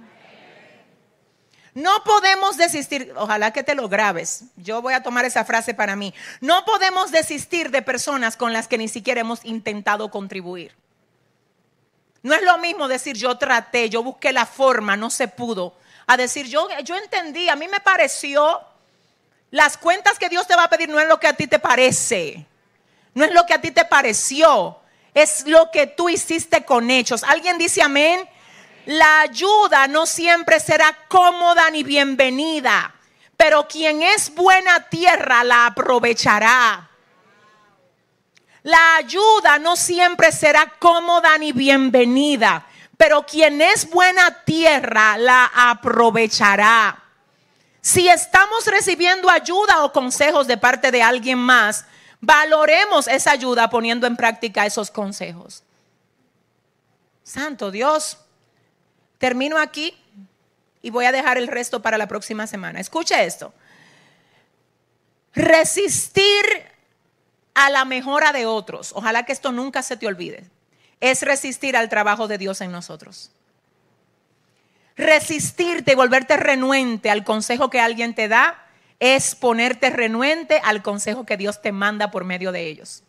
No podemos desistir. Ojalá que te lo grabes. Yo voy a tomar esa frase para mí. No podemos desistir de personas con las que ni siquiera hemos intentado contribuir. No es lo mismo decir yo traté, yo busqué la forma, no se pudo. A decir yo entendí, a mí me pareció. Las cuentas que Dios te va a pedir no es lo que a ti te parece. No es lo que a ti te pareció. Es lo que tú hiciste con hechos. ¿Alguien dice amén? La ayuda no siempre será cómoda ni bienvenida. Pero quien es buena tierra la aprovechará. La ayuda no siempre será cómoda ni bienvenida, pero quien es buena tierra la aprovechará. Si estamos recibiendo ayuda o consejos de parte de alguien más, valoremos esa ayuda poniendo en práctica esos consejos. Santo Dios, termino aquí y voy a dejar el resto para la próxima semana. Escuche esto. Resistir a la mejora de otros, ojalá que esto nunca se te olvide, es resistir al trabajo de Dios en nosotros. Resistirte y volverte renuente al consejo que alguien te da es ponerte renuente al consejo que Dios te manda por medio de ellos.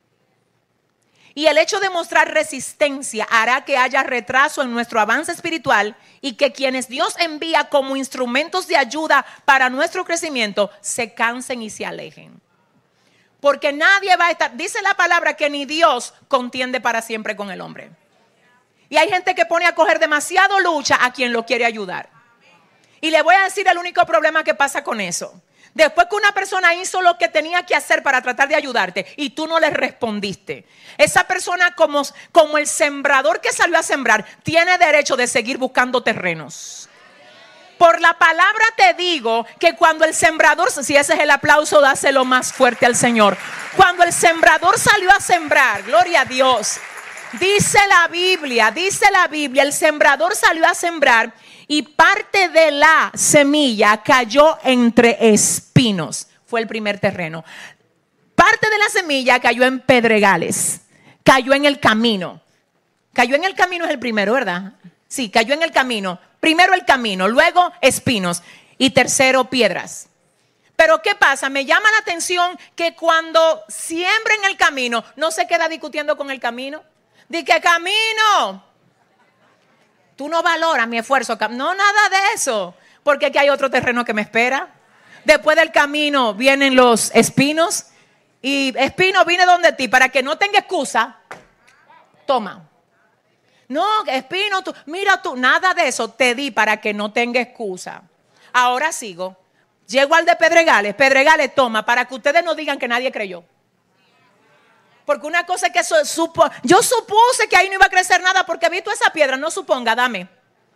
Y el hecho de mostrar resistencia hará que haya retraso en nuestro avance espiritual y que quienes Dios envía como instrumentos de ayuda para nuestro crecimiento se cansen y se alejen. Porque nadie va a estar, dice la palabra que ni Dios contiende para siempre con el hombre. Y hay gente que pone a coger demasiado lucha a quien lo quiere ayudar. Y le voy a decir el único problema que pasa con eso. Después que una persona hizo lo que tenía que hacer para tratar de ayudarte y tú no le respondiste, esa persona como el sembrador que salió a sembrar tiene derecho de seguir buscando terrenos. Por la palabra te digo que cuando el sembrador, si ese es el aplauso, dáselo más fuerte al Señor. Cuando el sembrador salió a sembrar, gloria a Dios, dice la Biblia, el sembrador salió a sembrar y parte de la semilla cayó entre espinos. Fue el primer terreno. Parte de la semilla cayó en pedregales, cayó en el camino. Cayó en el camino es el primero, ¿verdad? Sí, cayó en el camino. Primero el camino, luego espinos y tercero piedras. Pero ¿qué pasa? Me llama la atención que cuando siembra en el camino, no se queda discutiendo con el camino. Dice que camino, tú no valoras mi esfuerzo. No, nada de eso. Porque aquí hay otro terreno que me espera. Después del camino vienen los espinos Y Espino, vine donde ti para que no tenga excusa. Toma. No, Espino, tú, mira tú, nada de eso. Te di para que no tenga excusa. Ahora sigo. Llego al de Pedregales. Pedregales, toma, para que ustedes no digan que nadie creyó. Porque una cosa es que yo supuse que ahí no iba a crecer nada porque vi toda esa piedra. No suponga, dame.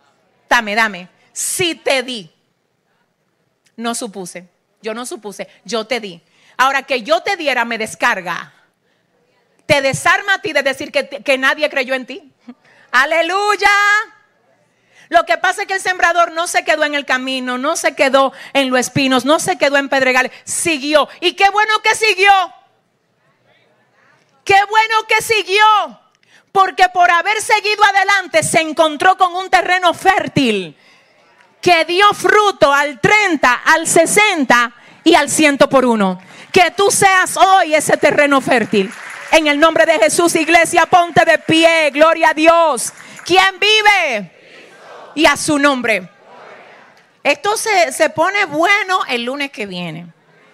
Si te di. No supuse. Yo no supuse. Yo te di. Ahora que yo te diera me descarga. Te desarma a ti de decir que nadie creyó en ti. Aleluya. Lo que pasa es que el sembrador no se quedó en el camino, no se quedó en los espinos, no se quedó en Pedregales. Siguió. Y qué bueno que siguió. Qué bueno que siguió, porque por haber seguido adelante se encontró con un terreno fértil que dio fruto al 30, al 60 y al 100 por uno. Que tú seas hoy ese terreno fértil. En el nombre de Jesús, iglesia, ponte de pie, gloria a Dios. ¿Quién vive? Y a su nombre. Esto se pone bueno el lunes que viene.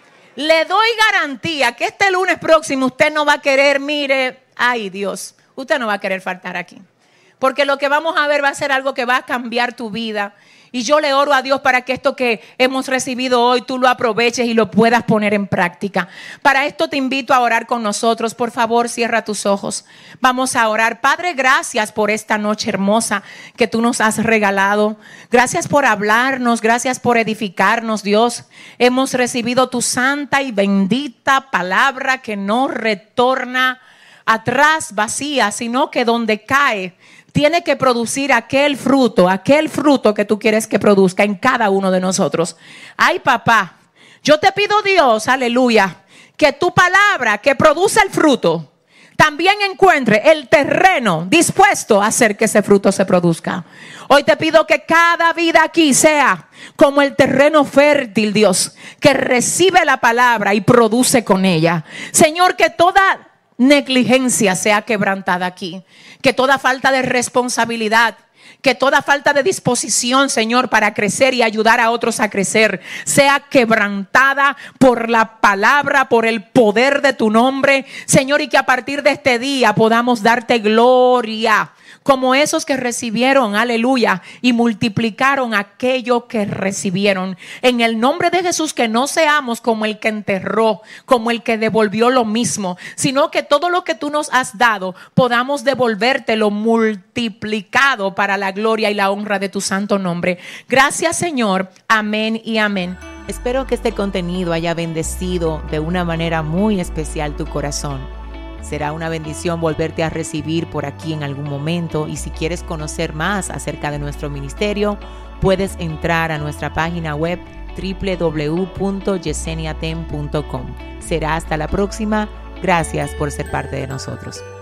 Le doy garantía que este lunes próximo usted no va a querer, mire, ay Dios, usted no va a querer faltar aquí. Porque lo que vamos a ver va a ser algo que va a cambiar tu vida. Y yo le oro a Dios para que esto que hemos recibido hoy tú lo aproveches y lo puedas poner en práctica. Para esto te invito a orar con nosotros. Por favor, cierra tus ojos. Vamos a orar. Padre, gracias por esta noche hermosa que tú nos has regalado. Gracias por hablarnos. Gracias por edificarnos, Dios. Hemos recibido tu santa y bendita palabra que no retorna atrás vacía, sino que donde cae tiene que producir aquel fruto que tú quieres que produzca en cada uno de nosotros. Ay, papá, yo te pido, Dios, aleluya, que tu palabra que produce el fruto también encuentre el terreno dispuesto a hacer que ese fruto se produzca. Hoy te pido que cada vida aquí sea como el terreno fértil, Dios, que recibe la palabra y produce con ella. Señor, que toda negligencia sea quebrantada aquí, que toda falta de responsabilidad, que toda falta de disposición, Señor, para crecer y ayudar a otros a crecer, sea quebrantada por la palabra, por el poder de tu nombre, Señor, y que a partir de este día podamos darte gloria, como esos que recibieron, aleluya, y multiplicaron aquello que recibieron. En el nombre de Jesús, que no seamos como el que enterró, como el que devolvió lo mismo, sino que todo lo que tú nos has dado, podamos devolvértelo multiplicado para la gloria y la honra de tu santo nombre. Gracias, Señor. Amén y amén. Espero que este contenido haya bendecido de una manera muy especial tu corazón. Será una bendición volverte a recibir por aquí en algún momento, y si quieres conocer más acerca de nuestro ministerio, puedes entrar a nuestra página web www.yeseniaten.com. Será hasta la próxima. Gracias por ser parte de nosotros.